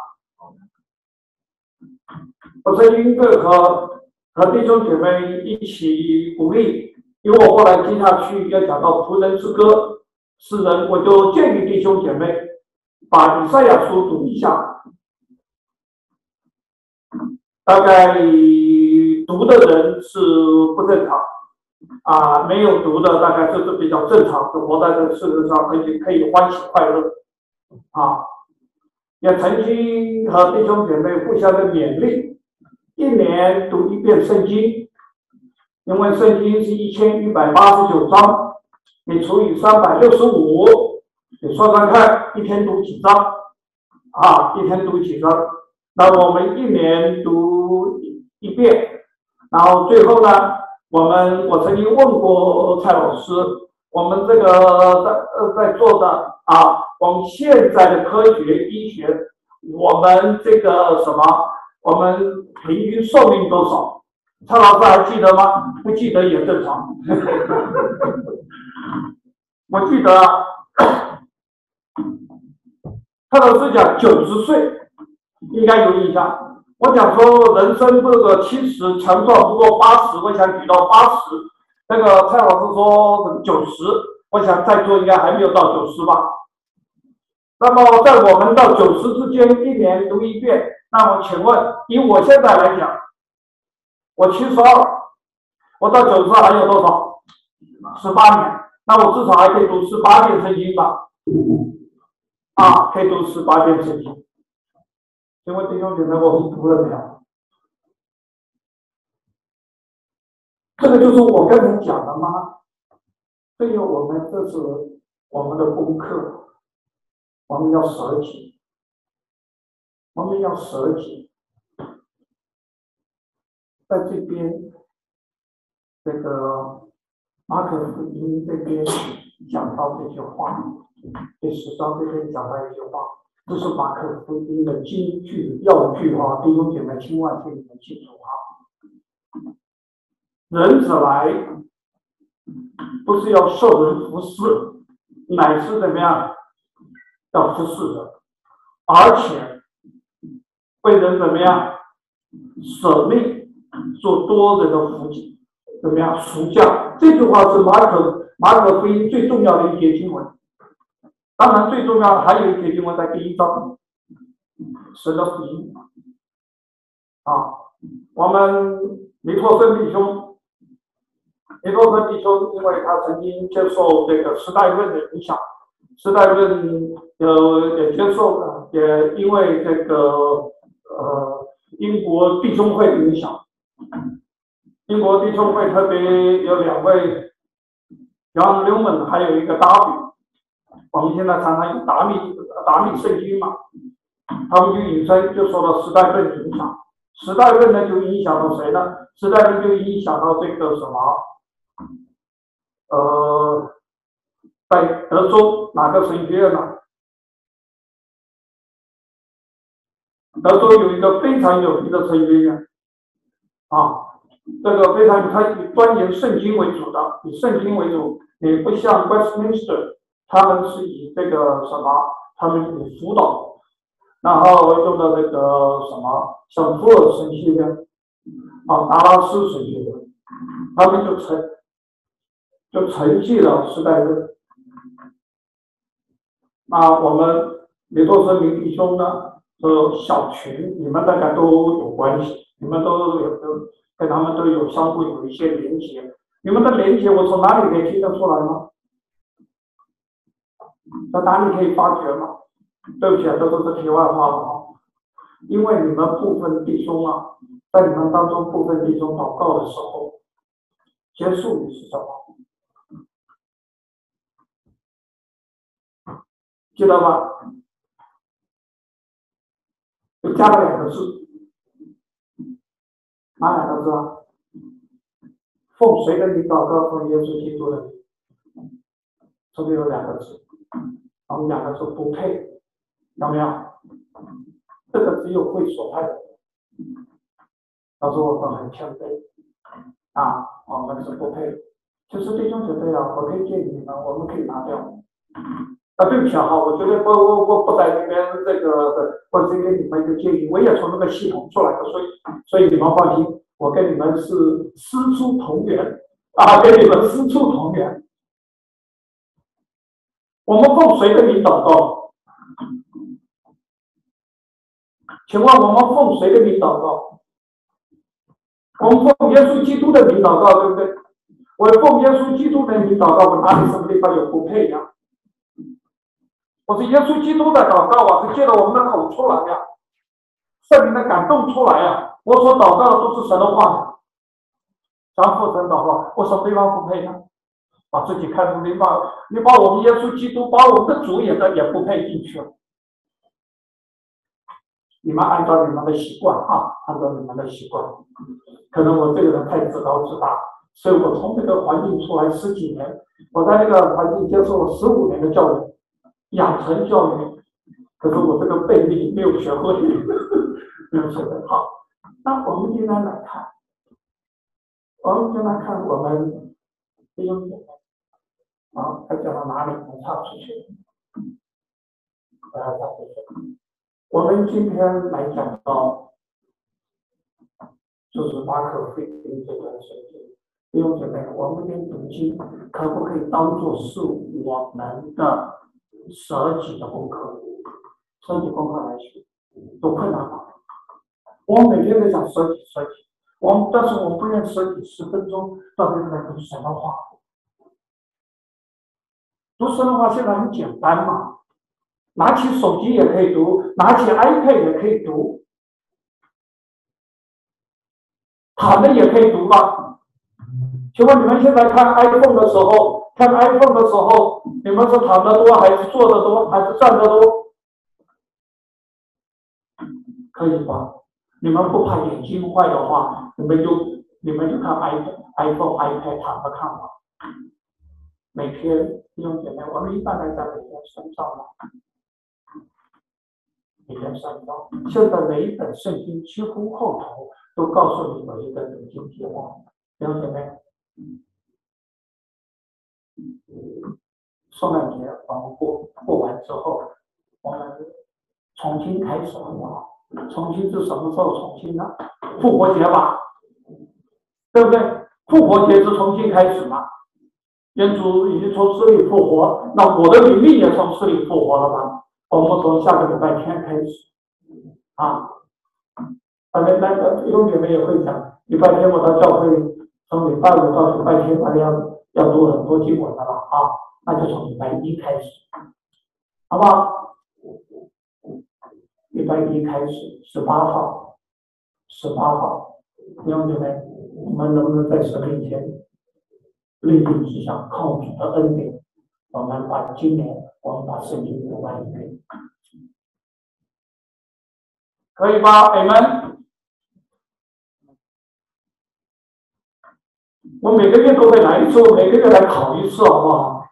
我曾经和和弟兄姐妹一起鼓励，因为我后来接下去要讲到仆人之歌。诗人，我就建议弟兄姐妹把以赛亚书读一下，大概读的人是不正常， 啊，没有读的大概这是比较正常，活在这个世界上可以可以欢喜快乐啊。也曾经和弟兄姐妹互相的勉励，一年读一遍圣经，因为圣经是一千一百八十九章，你除以三百六十五，你算算看，一天读几章啊？一天读几章？那我们一年读一遍，然后最后呢，我们我曾经问过蔡老师，我们这个在呃在座的啊，我们现在的科学医学，我们这个什么，我们平均寿命多少？蔡老师还记得吗？不记得也正常。我记得蔡老师讲九十岁，应该有印象。我讲说人生这个七十强壮不过八十，我想举到八十。那个蔡老师说九十，我想在座应该还没有到九十吧。那么在我们到九十之间，一年读一遍。那么请问，以我现在来讲，我七十二，我到九十还有多少？十八年。那我至少还可以读十八遍圣经吧？啊，可以读十八遍圣经。请问弟兄姐妹，我们读了没有？这个就是我刚才讲的吗？对于我们，这是我们的功课，我们要舍己，我们要舍己。在这边，这个马可福音这边讲到这句话，第十章这边讲到一句话，这是马可福音的金句要句啊，弟兄姐妹千万听你们清楚啊！人子来，不是要受人服侍，乃是怎么样？要服侍的，而且为人怎么样？舍命做多人的福祉，怎么样？赎价。这句话是马可马可福音最重要的一节经文。当然，最重要的还有一节经文在第一章，神的福音啊。我们尼托生弟兄，尼托生弟兄，因为他曾经接受这个时代论的影响，时代论呃也接受了，也因为这个呃英国弟兄会的影响，英国弟兄会特别有两位，John Newman，还有一个达比。我们现在常常用达米达米圣经嘛，他们就引申就受到时代论的影响，时代论呢就影响到谁呢？时代论就影响到这个什么？呃，在德州哪个神学院呢？德州有一个非常有名的神学院啊，这个非常它以钻研圣经为主的，以圣经为主，也不像 Westminster。他们是以这个什么？他们以辅导，然后用的这个什么，像福尔神学院，啊，达拉斯神学院，他们就承就承继了时代论。那我们尼托生明弟兄呢，和小群，你们大家都有关系，你们都有跟他们都有相互有一些连结。你们的连结，我从哪里可以听得出来吗？在哪里可以发觉吗？对不起啊，这都是题外话了啊。因为你们部分弟兄啊，在你们当中部分弟兄祷告的时候，结束语是什么？记得吧？就加了两个字，哪两个字啊？奉谁的名祷告？奉耶稣基督的名。这里有两个字，我们两个字不配，有没有？这个只有会所派的人。他说我们很谦卑啊，我们是不配。其实弟兄姐妹啊，我可以建议你们，我们可以拿掉。啊，对不起啊，我绝对不不不不在那边这个，我只给你们一个建议，我也从那个系统出来的，所以所以你们放心，我跟你们是师出同源啊，跟你们师出同源。我们奉谁的名祷告？请问我们奉谁的名祷告？我们奉耶稣基督的名祷告，对不对？ 我奉耶稣基督的名祷告，我哪里什么地方有不配呀？我是耶稣基督的祷告啊，是借着我们的口出来呀，圣灵的感动出来呀。我所祷告的都是神的话呀，张父神祷告，我什么地方不配呢？把自己看出，你把你把我们耶稣基督，把我们的主也的也不配进去了。你们按照你们的习惯啊，按照你们的习惯，可能我这个人太自高自大，所以我从这个环境出来十几年，我在这个环境接受了十五年的教育，养成教育，可是我这个背力没有学会，没有学会好。那我们今天来看，我们今天来看我们弟兄姐妹啊，他讲到哪里？我插出去，我要插出去。我们今天来讲到，就是马可福音这段圣经，弟兄姐妹，我们的读经可不可以当做是我们的舍己的功课？舍己功课来学，有困难吗？我们每天都想舍己舍己，我们但是我们不愿舍己十分钟到这来读神的话。读神的话现在很简单嘛，拿起手机也可以读，拿起 iPad 也可以读，躺着也可以读吧？请问你们现在看 iPhone 的时候，看 iPhone 的时候，你们是躺着多，还是坐着多，还是站着多？可以吧？你们不怕眼睛坏的话，你们就你们就看 iPhone、iPad 躺着看吧。每天弟兄姐妹，我们一般来讲每天三章嘛，每天三章。现在每一本圣经几乎后头都告诉你有一个读经计划，弟兄姐妹。圣诞节我们过过完之后，我们重新开始好不好？重新是什么时候重新呢？复活节吧，对不对？复活节是重新开始嘛？耶稣已经从死里复活，那我的灵命也从死里复活了吧？我们从下个礼拜天开始啊，那那那有姐妹也会讲，礼拜天我到教会，从礼拜五到礼拜天，大家要要读很多经文的了啊，那就从礼拜一开始，好不好？礼拜一开始，十八号，十八号，弟兄姐妹，我们能不能在神面前立定志向，靠主的恩典，我们把今年我们把圣经读完一遍，可以吧？你们，我每个月都会来一次，我每个月来考一次，好不好？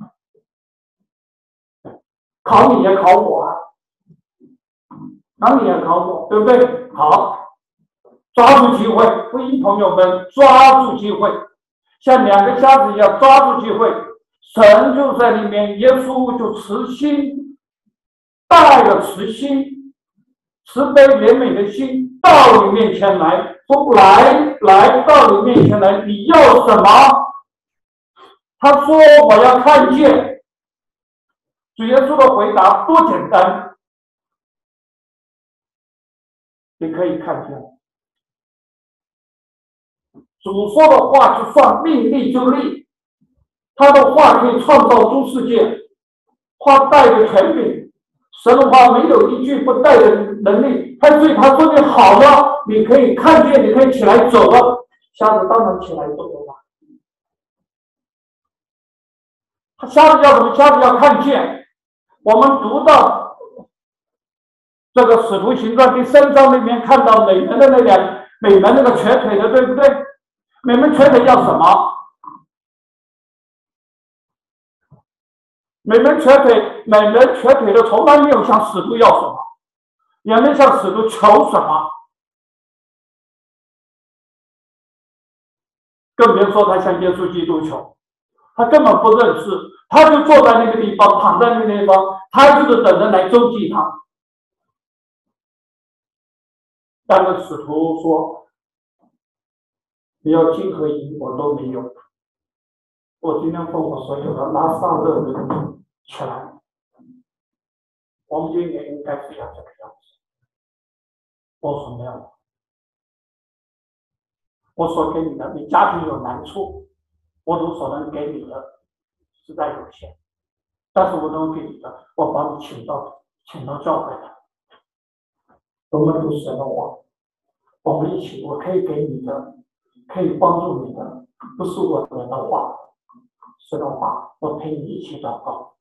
考你也考我啊，考你也考我，对不对？好，抓住机会，福音朋友们，抓住机会。像两个瞎子一样抓住机会，神就在里面，耶稣就慈心，带着慈心、慈悲怜悯的心到你面前来，说来来到你面前来，你要什么？他说我要看见。主耶稣的回答多简单，你可以看见。主说的话就算命立就立，他的话可以创造诸世界，话带着权柄，神的话没有一句不带着能力。他所以他说你好了，你可以看见，你可以起来走了。瞎子当然起来走了嘛。瞎子要什么？瞎子要看见。我们读到这个使徒行传第三章里面看到美门的那两美门那个瘸腿的，对不对？美门瘸腿要什么？美门瘸腿，美门瘸腿的从来没有向使徒要什么，也没向使徒求什么，更别说他向耶稣基督求，他根本不认识，他就坐在那个地方，躺在那个地方，他就是等人来周济他。但是使徒说，你要金和银我都没有，我今天奉我所有的拉萨勒的名起来。我们今年应该是要这个样子。我说没有，我说给你的，你家庭有难处， 我如所能给你的实在有限，但是我能给你的，我把你请到请到教会来，我们读神的话，我们一起，我可以给你的，可以帮助你的，不是我的的话，神的话，我陪你一起祷告。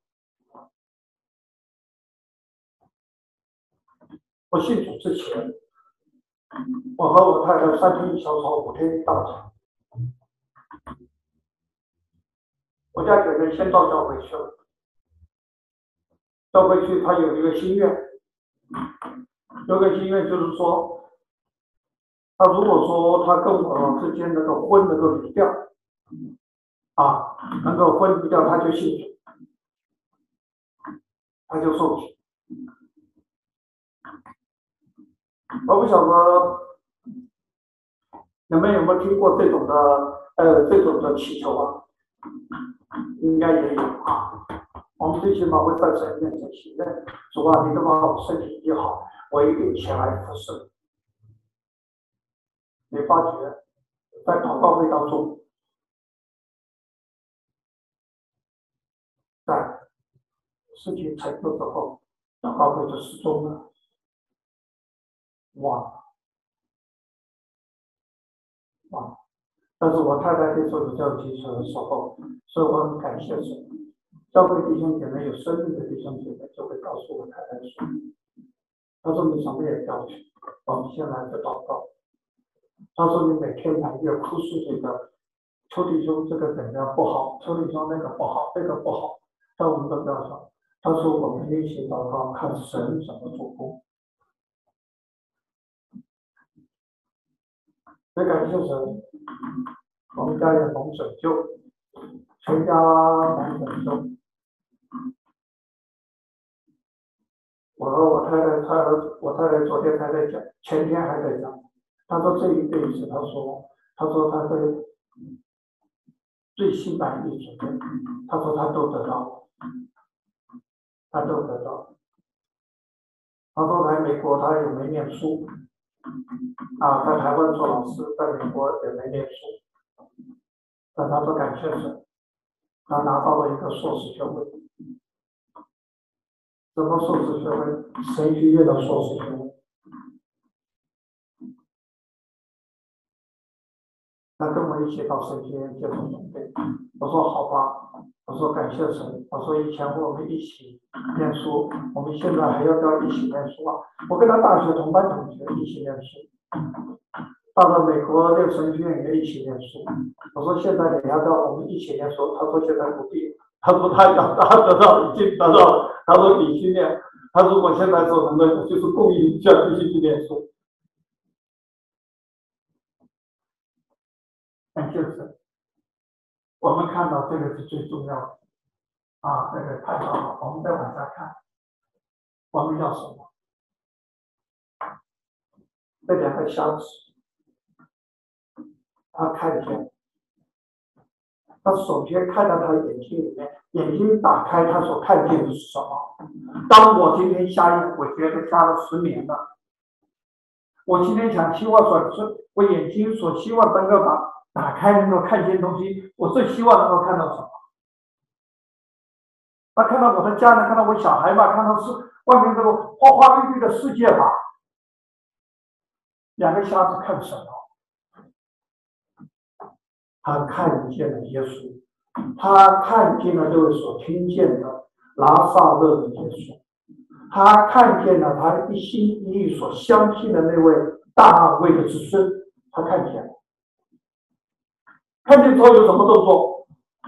我信主之前，我和我太太三天一小吵，五天一大吵。我家姐妹先到教会去了，教会去，她有一个心愿，有个心愿就是说，她如果说她跟我之间那个婚能够离掉，啊，能够婚离掉，她就信主，她就受洗。我不晓得你们有没有听过这种的，呃，这种的祈求啊？应该也有啊。我们最起码会在神面前许愿，主啊，你都把我身体医好，我一定起来服侍。你发觉在祷告会当中，在事情成就之后，祷告会就失踪了，忘了忘了。但是我太太那时候比较基础的时候，所以我很感谢神。教会弟兄姐妹有生命的弟兄姐妹就会告诉我太太说，他说你什么也不要去，我们先来个祷告。他说你每天埋怨哭诉这个，邱弟兄这个怎样不好，邱弟兄那个不好，这个不好，但我们都不要说。他说我们一起祷告，看神怎么做工。所以感谢神，我们家也蒙拯救，全家蒙拯救。我和我太太，她和我太太昨天还在讲，前天还在讲。她说这一辈子，她说，她说她的最心满意足的，她说她都得到，她都得到。她说来美国，她也没念书，啊，在台湾做老师，在美国也没念书，但她说感谢神，她拿到了一个硕士学位。什么硕士学位？神学院的硕士学位。他跟我一起到神学院接受准备。我说好吧，我说感谢神，我说以前我们一起念书，我们现在还要不要一起念书啊？我跟他大学同班同学一起念书，到了美国念神学院也一起念书。我说现在你要不要我们一起念书？他说现在不必，他说他要他得到已经得到，他说你去念，他说我现在做什么就是供应一下继续去念书。感谢神，我们看到这个是最重要的啊，这个太好了。我们再往下看，我们要什么？这两个瞎子，他看见，他首先看到他眼睛里面，眼睛打开，他所看见的是什么？当我今天瞎眼，我觉得瞎了十年了。我今天想希望说，是我眼睛所希望能够把打开，能够看见东西，我最希望能够看到什么？他看到我的家人，看到我小孩吧，看到是外面这个花花绿绿的世界吧。两个瞎子看什么？他看见了耶稣，他看见了这位所听见的拿撒勒的耶稣，他看见了他一心一意所相信的那位大卫的子孙，他看见了。看见之后有什么动作？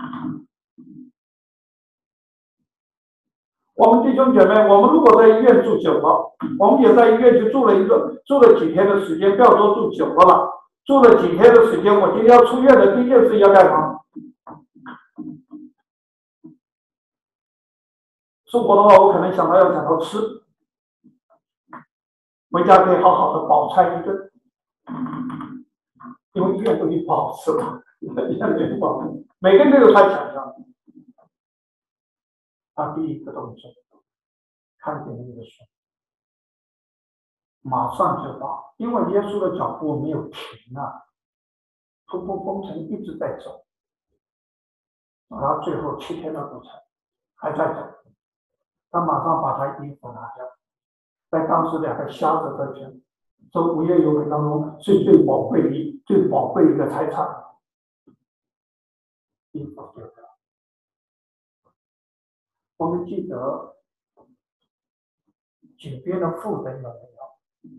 我们弟兄姐妹，我们如果在医院住久了，我们也在医院去住了一个住了几天的时间，不要说住久了了，住了几天的时间，我今天要出院的第一件事要干嘛？是我的话，我可能想到要想到吃，回家可以好好的饱餐一顿，因为医院东西不好吃嘛，医院东西不好吃，每个人都有他想象。他第一个动作，看见耶稣，马上就到，因为耶稣的脚步没有停啊，突破风尘一直在走。 然后最后七天的路程还在走，他马上把他衣服拿掉，在当时两个瞎子的人，这无业游民当中是最宝贵的、最宝贵的一个财产，衣服丢掉。我们记得井边的妇人有没有？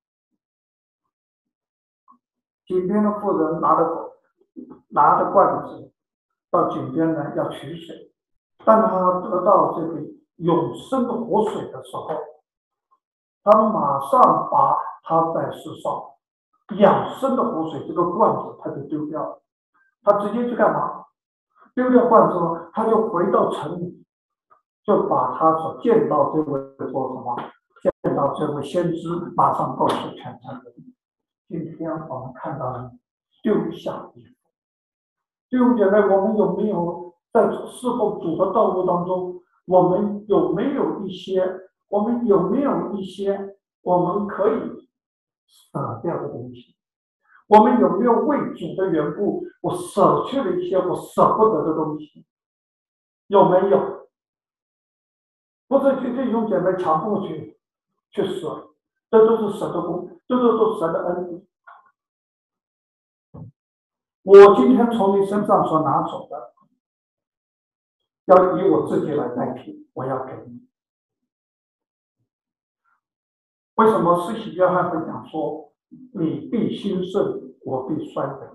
井边的妇人拿着拿着罐子到井边呢要取水，当他得到这个永生的活水的时候，他马上把他在世上养生的活水这个罐子他就丢掉了，他直接去干嘛？丢掉罐子后，他就回到城里，就把他所见到这位说什么？见到这位先知，马上告诉全城人。今天我们看到了丢下衣服，弟兄姐妹，我们有没有在侍奉主的道路当中，我们有没有一些，我们有没有一些我们可以舍掉的东西？我们有没有为主的缘故，我舍去了一些我舍不得的东西？有没有？不是去弟兄姐妹强迫去去舍，这都是神的功，这都是神的恩典。我今天从你身上所拿走的，要以我自己来代替，我要给你。为什么施洗约翰会讲说，你必兴盛，我必衰微？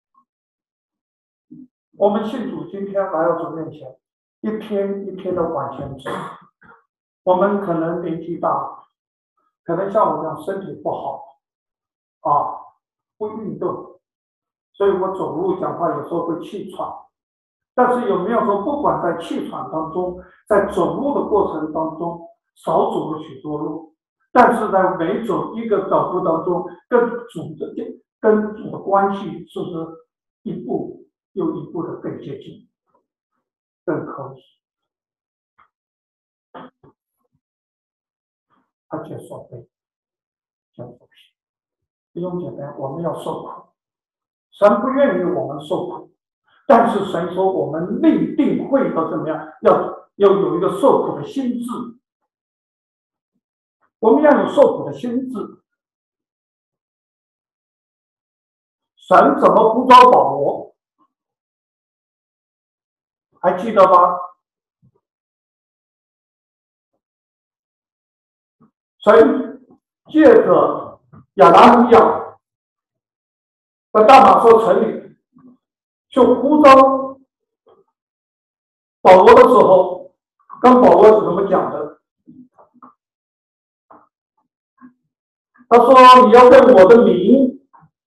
我们信主今天来到主面前，一天一天的往前走。我们可能年纪大，可能像我这样身体不好啊，不运动，所以我走路讲话有时候会气喘。但是有没有说，不管在气喘当中，在走路的过程当中少走了许多路，但是在每走一个脚步当中，跟主的跟主的关系是不是一步又一步的更接近，更可以？而且所谓叫做弟兄姐妹，我们要受苦，神不愿意我们受苦，但是神说我们内定会要怎么样？要要有一个受苦的心智，我们要有受苦的心智。神怎么呼召保罗？还记得吗？神借着亚拿尼亚在大马色城里去呼召保罗的时候，跟保罗是怎么讲的？他说：“你要为我的名，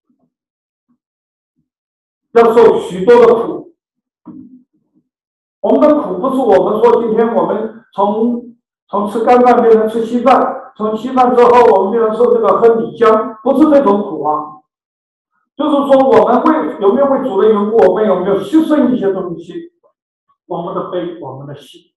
要受许多的苦。我们的苦不是我们说今天我们从从吃干饭变成吃稀饭，从稀饭之后我们变成受这个喝米浆，不是这种苦啊。就是说我们为有没有为主的缘故，我们有没有牺牲一些东西？我们的悲，我们的喜。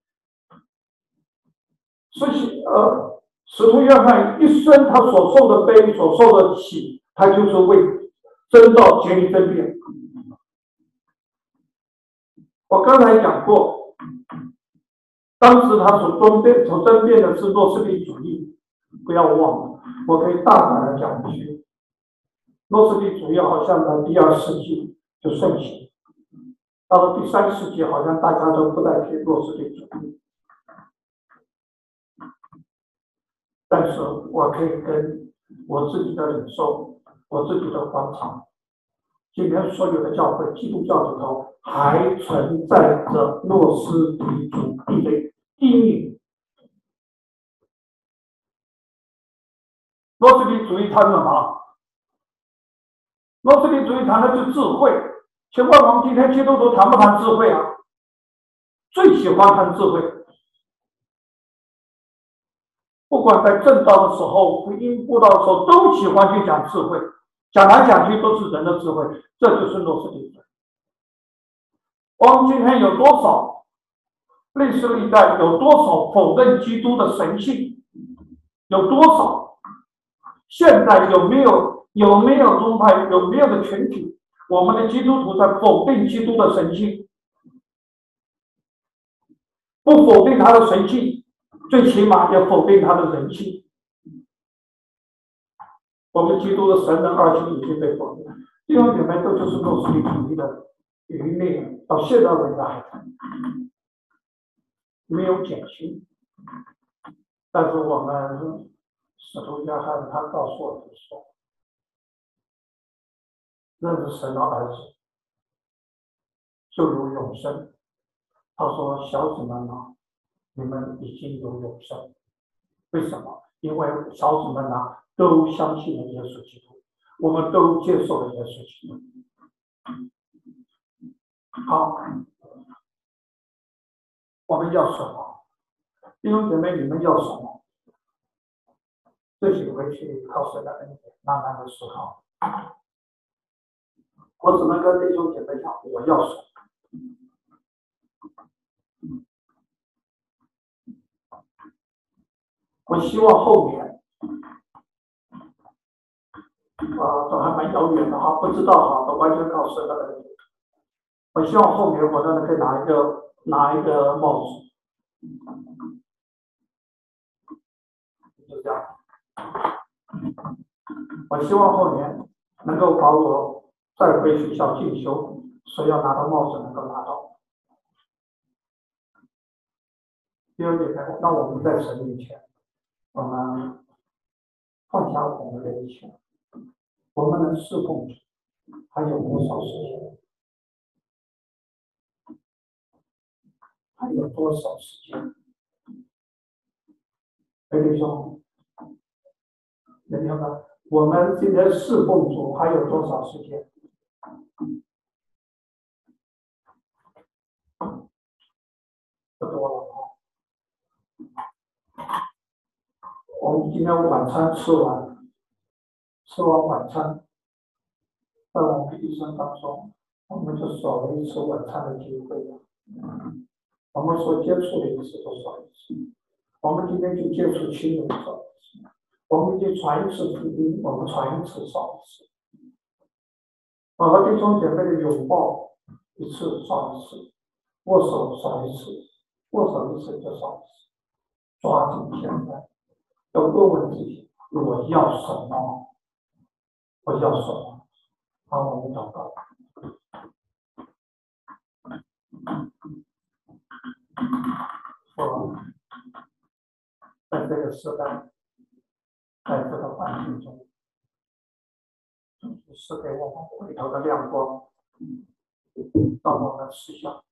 所以呃，使徒约翰一生他所受的悲，所受的喜，他就是为真道竭力争辩。我刚才讲过，当时他所争辩、所争辩的是诺斯底主义，不要忘了，我可以大胆的讲一句，诺斯底主义好像在第二世纪就盛行，到了第三世纪，好像大家都不再提诺斯底主义。但是我可以跟我自己的领受，我自己的观察，今天所有的教会，基督教里头还存在着诺斯底主义的阴影。诺斯底主义谈什么？诺斯底主义谈的是智慧。请问我们今天基督徒谈不谈智慧啊？最喜欢谈智慧。不管在正道的时候、福音布道的时候，都喜欢去讲智慧，讲来讲去都是人的智慧，这就是诺斯底主义。我们今天有多少历史历代有多少否认基督的神性？有多少？现在有没有有没有宗派有没有的群体，我们的基督徒在否定基督的神性？ 不否定他的神性，最起码要否定他的人性。我们基督的神人二性已经被否定，弟兄姐妹，这就是诺斯底主义的余孽，到现在为止还在，没有减轻。但是我们使徒约翰他告诉我们说，认识神的儿子就有永生。他说：“小子们啊，你们已经有永生。为什么？因为小子们啊，都相信了耶稣基督，我们都接受了耶稣基督。好，我们要什么？弟兄姐妹，你们要什么？自己回去靠神的恩典，慢慢的思考。我只能跟弟兄姐妹讲，我要什么？我希望后面。”啊，这还蛮遥远的哈，不知道哈，都完全靠神的恩典。我希望后面我能可以拿一个拿一个帽子，就这样。我希望后面能够把我再回学校进修，所要拿到帽子能够拿到。第二点，那我们在神面前，我们放下我们的一切，我们能侍奉主还有多少时间？还有多少时间？各位弟兄，明白吗？我们今天侍奉主还有多少时间？不多了啊！我们今天晚餐吃完，吃完晚餐，在我们一生当中，我们就少了一次晚餐的机会了。我们所接触的一次都少一次。我们今天去接触亲人少一次，我们去传一次福音，我们传一次少一次。我和弟兄姐妹的拥抱一次少一次，握手少一次，握手一次就少一次。抓紧现在，要问问自己：我要什么？我要什么？好，我们祷告。我在这个时代，在这个环境中，是给我们回头的亮光，让我们思想。